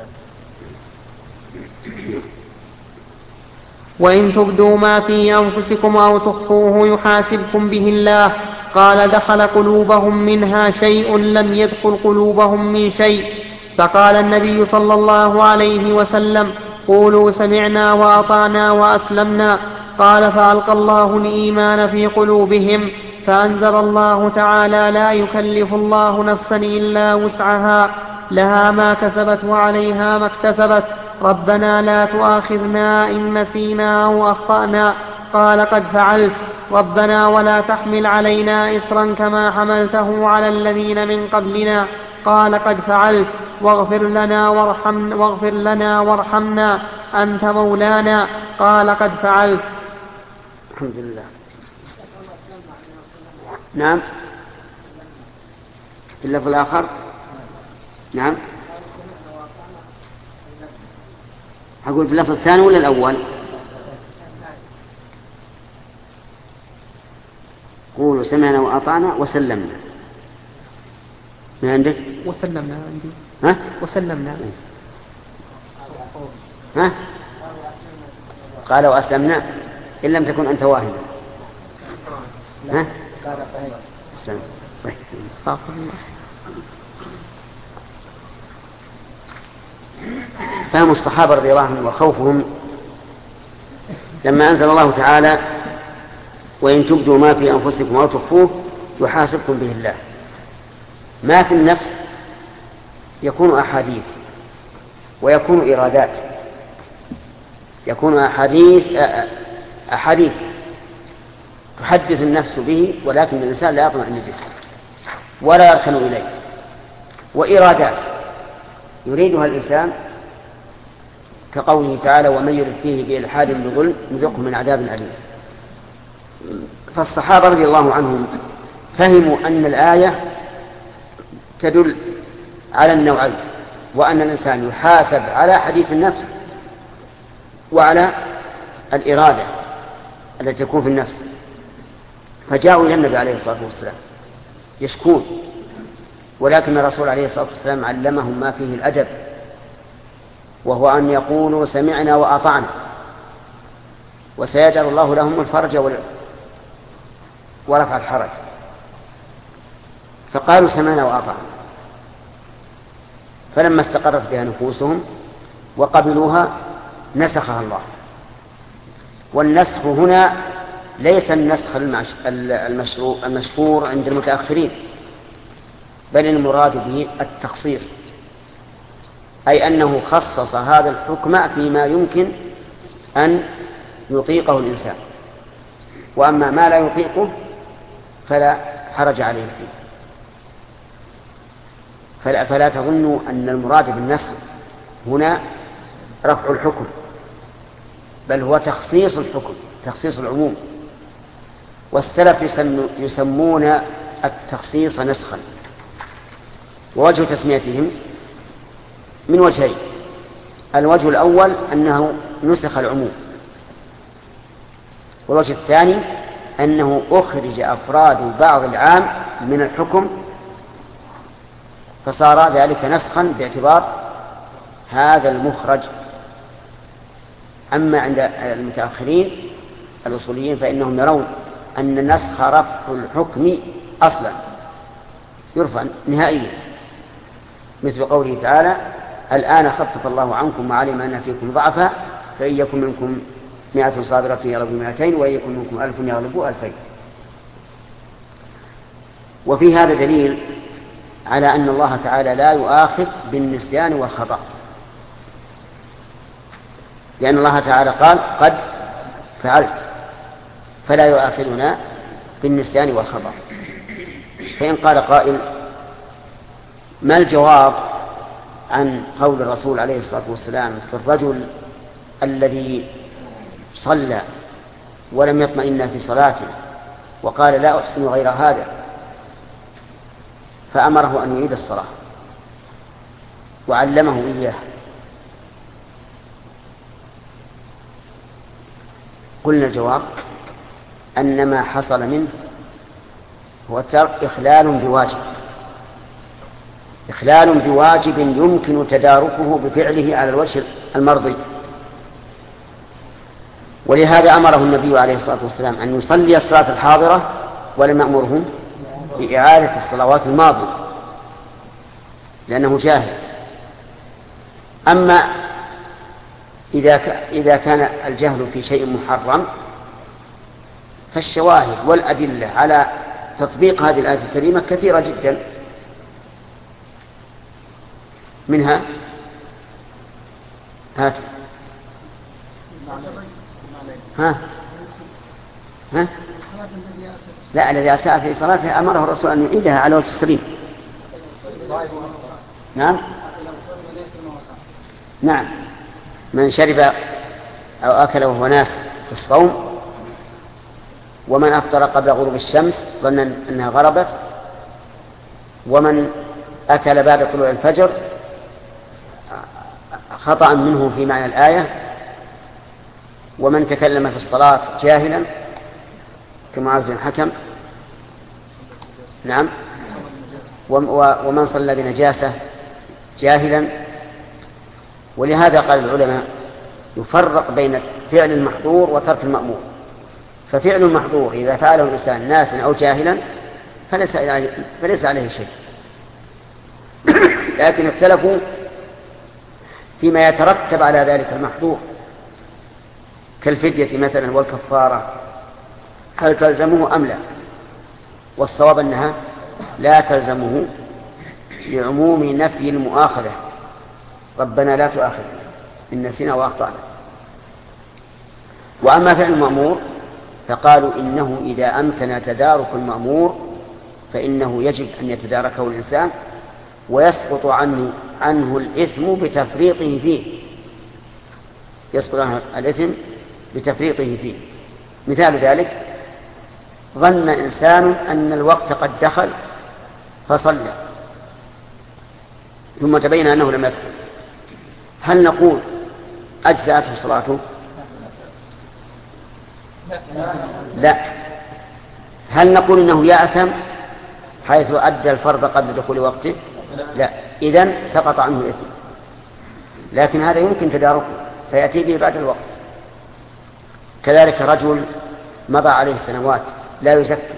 وإن تبدوا ما في أنفسكم أو تخفوه يحاسبكم به الله قال دخل قلوبهم منها شيء لم يدخل قلوبهم من شيء. فقال النبي صلى الله عليه وسلم قولوا سمعنا وأطعنا وأسلمنا. قال فألقى الله الإيمان في قلوبهم فأنزل الله تعالى لا يكلف الله نفسا إلا وسعها لها ما كسبت وعليها ما اكتسبت ربنا لا تؤاخذنا إن نسينا أو أخطأنا. قال قد فعلت ربنا ولا تحمل علينا إصرا كما حملته على الذين من قبلنا. قال قد فعلت واغفر لنا وارحمنا أنت مولانا. قال قد فعلت. الحمد لله. نعم في اللفظ الآخر. نعم أقول في اللفظ الثاني ولا الأول؟ قولوا سمعنا وأطعنا وسلمنا. ما عندك؟ وسلمنا عندي. ها؟ وسلمنا. ها؟ قال وأسلمنا إن لم تكن أنت واهما. ها؟ فهم الصحابة رضي الله عنهم وخوفهم لما أنزل الله تعالى وإن تبدوا ما في أنفسكم أو تخفوه يحاسبكم به الله. ما في النفس يكون أحاديث ويكون إرادات. يكون أحاديث تحدث النفس به ولكن الإنسان لا يطمع به ولا يركن إليه. وإرادات يريدها الإنسان كقوله تعالى ومن يرد فيه بإلحاد بظلم نذقه من عذاب أليم. فالصحابة رضي الله عنهم فهموا أن الآية تدل على النوعين، وأن الإنسان يحاسب على حديث النفس وعلى الإرادة التي تكون في النفس. فجاءوا إلى النبي عليه الصلاة والسلام يشكون، ولكن الرسول عليه الصلاة والسلام علمهم ما فيه الأدب، وهو أن يقولوا سمعنا وأطعنا، وسيجعل الله لهم الفرج ورفع الحرج. فقالوا سمعنا وأطعنا، فلما استقرت بها نفوسهم وقبلوها نسخها الله. والنسخ هنا ليس النسخ المشهور عند المتأخرين، بل المراد به التخصيص، أي أنه خصص هذا الحكم فيما يمكن أن يطيقه الإنسان، وأما ما لا يطيقه فلا حرج عليه فيه. فلا تظنوا أن المراد بالنسخ هنا رفع الحكم، بل هو تخصيص الحكم، تخصيص العموم. والسلف يسمون التخصيص نسخا، ووجه تسميتهم من وجهين: الوجه الأول أنه نسخ العموم، والوجه الثاني أنه أخرج أفراد بعض العام من الحكم، فصار ذلك نسخا باعتبار هذا المخرج. أما عند المتأخرين الأصوليين فإنهم يرون أن النسخ رفع الحكم أصلا، يرفع نهائيا، مثل قوله تعالى: الآن خفف الله عنكم وعلم أن فيكم ضعفا فإن يكن منكم 100 صابرة يغلبوا 200 وإن يكن منكم 1000 يغلبوا 2000. وفي هذا دليل على أن الله تعالى لا يؤاخذ بالنسيان والخطأ، لأن الله تعالى قال: قد فعلت، فلا يؤاخذنا بالنسيان والخطأ. فإن قال قائل: ما الجواب عن قول الرسول عليه الصلاة والسلام في الرجل الذي صلى ولم يطمئن في صلاته وقال: لا أحسن غير هذا، فأمره أن يعيد الصلاة وعلمه إياه؟ قلنا الجواب أن ما حصل منه هو إخلال بواجب، إخلال بواجب يمكن تداركه بفعله على الوجه المرضي. ولهذا أمره النبي عليه الصلاة والسلام أن يصلي الصلاة الحاضرة ولم يأمره بإعادة الصلوات الماضية، لأنه جاهل. أما إذا كان الجهل في شيء محرم فالشواهد والأدلة على تطبيق هذه الآية الكريمة كثيرة جدا. منها ها لا، الذي أساء في صلاته أمره الرسول أن يعيدها على وجه السليم. نعم، من شرب أو أكل وهو ناس في الصوم، ومن أفطر قبل غروب الشمس ظنا أنها غربت، ومن أكل بعد طلوع الفجر خطأ منه في معنى الآية، ومن تكلم في الصلاة جاهلا كمعاذ بن الحكم. نعم، ومن صلى بنجاسة جاهلا. ولهذا قال العلماء يفرق بين فعل المحظور وترك المأمور. ففعل المحظور إذا فعله الإنسان ناسا أو جاهلا فليس عليه شيء، لكن اختلفوا فيما يترتب على ذلك المحظور كالفدية مثلا والكفارة، هل تلزمه أم لا؟ والصواب أنها لا تلزمه لعموم نفي المؤاخذة: ربنا لا تؤاخذنا إن نسينا وأخطأنا. وأما فعل المأمور فقالوا إنه إذا أمكن تدارك المأمور فإنه يجب أن يتداركه الإنسان، ويسقط عنه الإثم بتفريطه فيه، يسقط عنه الإثم بتفريطه فيه. مثال ذلك: ظن إنسان أن الوقت قد دخل فصلى، ثم تبين أنه لم يدخل، هل نقول أجزأته صلاته؟ لا. هل نقول إنه يأثم حيث أدى الفرض قبل دخول وقته؟ لا. إذن سقط عنه الإثم، لكن هذا يمكن تداركه فيأتي به بعد الوقت. كذلك رجل مضى عليه سنوات لا يزكي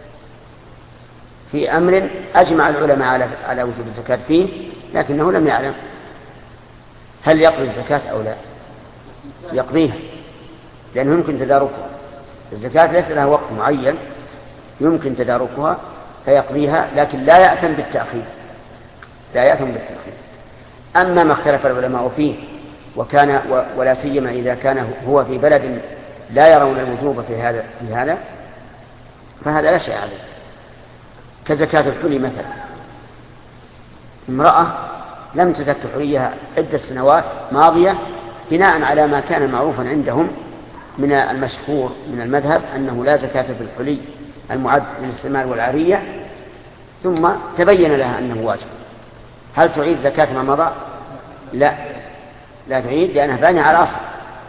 في أمر أجمع العلماء على وجوب الزكاة فيه، لكنه لم يعلم، هل يقضي الزكاة أو لا؟ يقضيها، لأنه يمكن تداركها. الزكاة ليس لها وقت معين يمكن تداركها فيقضيها، لكن لا يأثم بالتأخير، لا يأثم بالتأخير. أما ما اختلف العلماء فيه ولا سيما إذا كان هو في بلد لا يرون الوجوب في هذا فهذا لا شيء عليه، كزكاة الحلي مثلا. امرأة لم تزك حليها عدة سنوات ماضية بناء على ما كان معروفا عندهم من المشهور من المذهب أنه لا زكاة في الحلي المعد للاستعمال والعارية، ثم تبين لها أنه واجب. هل تعيد زكاة ما مضى؟ لا تعيد، لأنها بانية على أصل.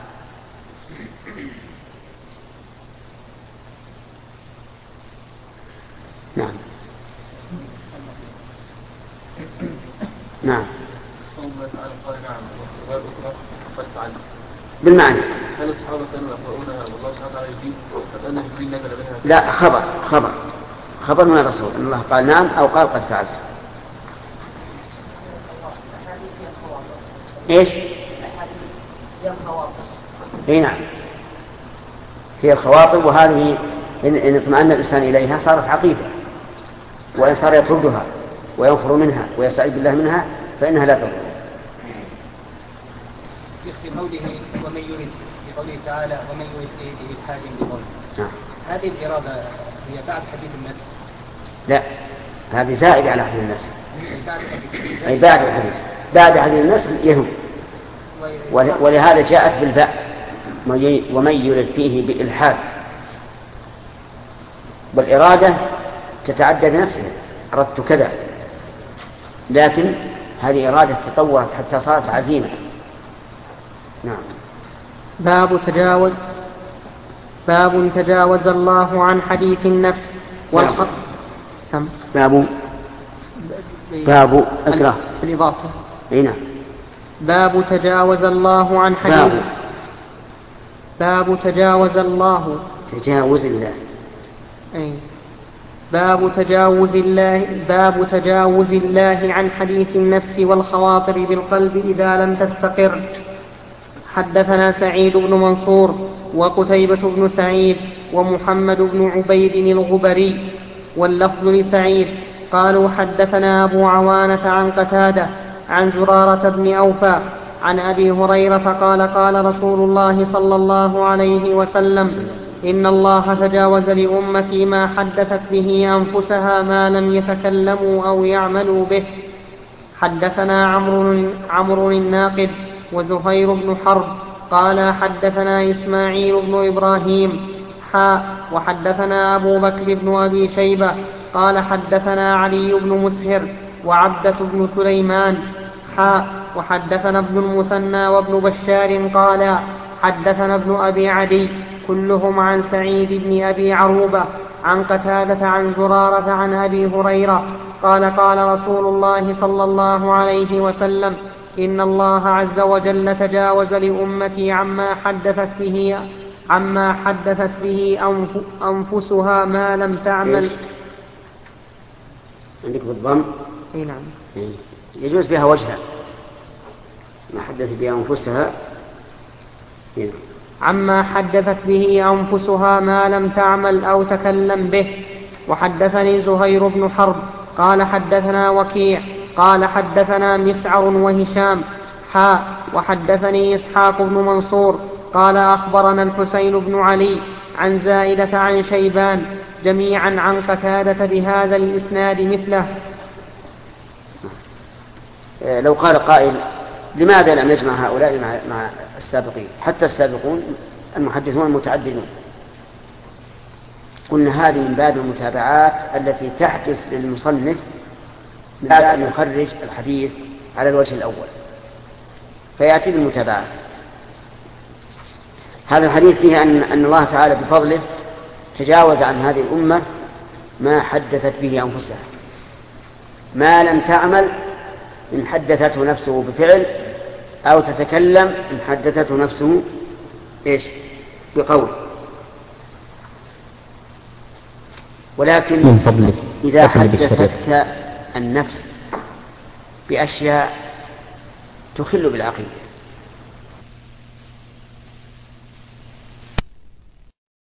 نعم بالمعنى. هل الصحابة كانوا يقرؤونها والله سبحانه وتعالى يجيب فأن جبريل نزل بها؟ لا، خبر من الرسول أن الله قال نعم أو قال قد فعلت. إيش؟ إيه نعم، هي الخواطر، وهذه إن اطمأن الإنسان إليها صارت عقيدة، وإن صار يطردها وينفر منها ويستعيذ بالله منها فإنها لا تضر. في قوله ومن يريد، في قوله تعالى ومن يريد بإلحاد بظلم، هذه الإرادة هي بعد حديث النفس؟ لا، هذه زائدة على حديث النفس، أي بعد حديث النفس يهم، ولهذا جاءت بالباء ومن يريد فيه بإلحاد، والإرادة تتعدى بنفسها، أردت كذا، لكن هذه إرادة تطورت حتى صارت عزيمة. نعم. باب تجاوز الله عن حديث النفس والخط. باب أكره في الإضافة. هنا باب تجاوز الله عن حديث. باب تجاوز الله. تجاوز الله. أي. باب تجاوز الله عن حديث النفس والخواطر بالقلب إذا لم تستقر. حدثنا سعيد بن منصور وقتيبة بن سعيد ومحمد بن عبيد الغبري واللفظ لسعيد قالوا حدثنا أبو عوانة عن قتادة عن زرارة بن أوفى عن أبي هريرة قال قال رسول الله صلى الله عليه وسلم إن الله تجاوز لأمتي ما حدثت به أنفسها ما لم يتكلموا أو يعملوا به. حدثنا عمرو الناقد وزهير بن حرب قال حدثنا إسماعيل بن إبراهيم وحدثنا أبو بكر بن أبي شيبة قال حدثنا علي بن مسهر وعبدة بن سليمان وحدثنا ابن المثنى وابن بشار قال حدثنا ابن أبي عدي كلهم عن سعيد بن أبي عروبة عن قتادة عن زرارة عن أبي هريرة قال قال رسول الله صلى الله عليه وسلم إن الله عز وجل تجاوز لأمتي عما حدثت به أنفسها ما لم تعمل. عندك بالضم؟ اي نعم. يجوز بها وجهها ما حدثت به أنفسها عما حدثت به أنفسها ما لم تعمل أو تكلم به. وحدثني زهير بن حرب قال حدثنا وكيع قال حدثنا مسعر وهشام وحدثني إسحاق بن منصور قال أخبرنا الحسين بن علي عن زائدة عن شيبان جميعا عن قتادة بهذا الإسناد مثله. لو قال قائل لماذا لم يجمع هؤلاء مع السابقين؟ حتى السابقون المحدثون المتعددون، قلنا هذه من باب المتابعات التي تحدث للمصنف بعد أن يخرج الحديث على الوجه الأول فيأتي بالمتابعات. هذا الحديث فيه أن الله تعالى بفضله تجاوز عن هذه الأمة ما حدثت به أنفسها، ما لم تعمل إن حدثته نفسه بفعل، أو تتكلم إن حدثته نفسه بقول. ولكن من فضلك إذا حدثتك النفس بأشياء تخل بالعقيدة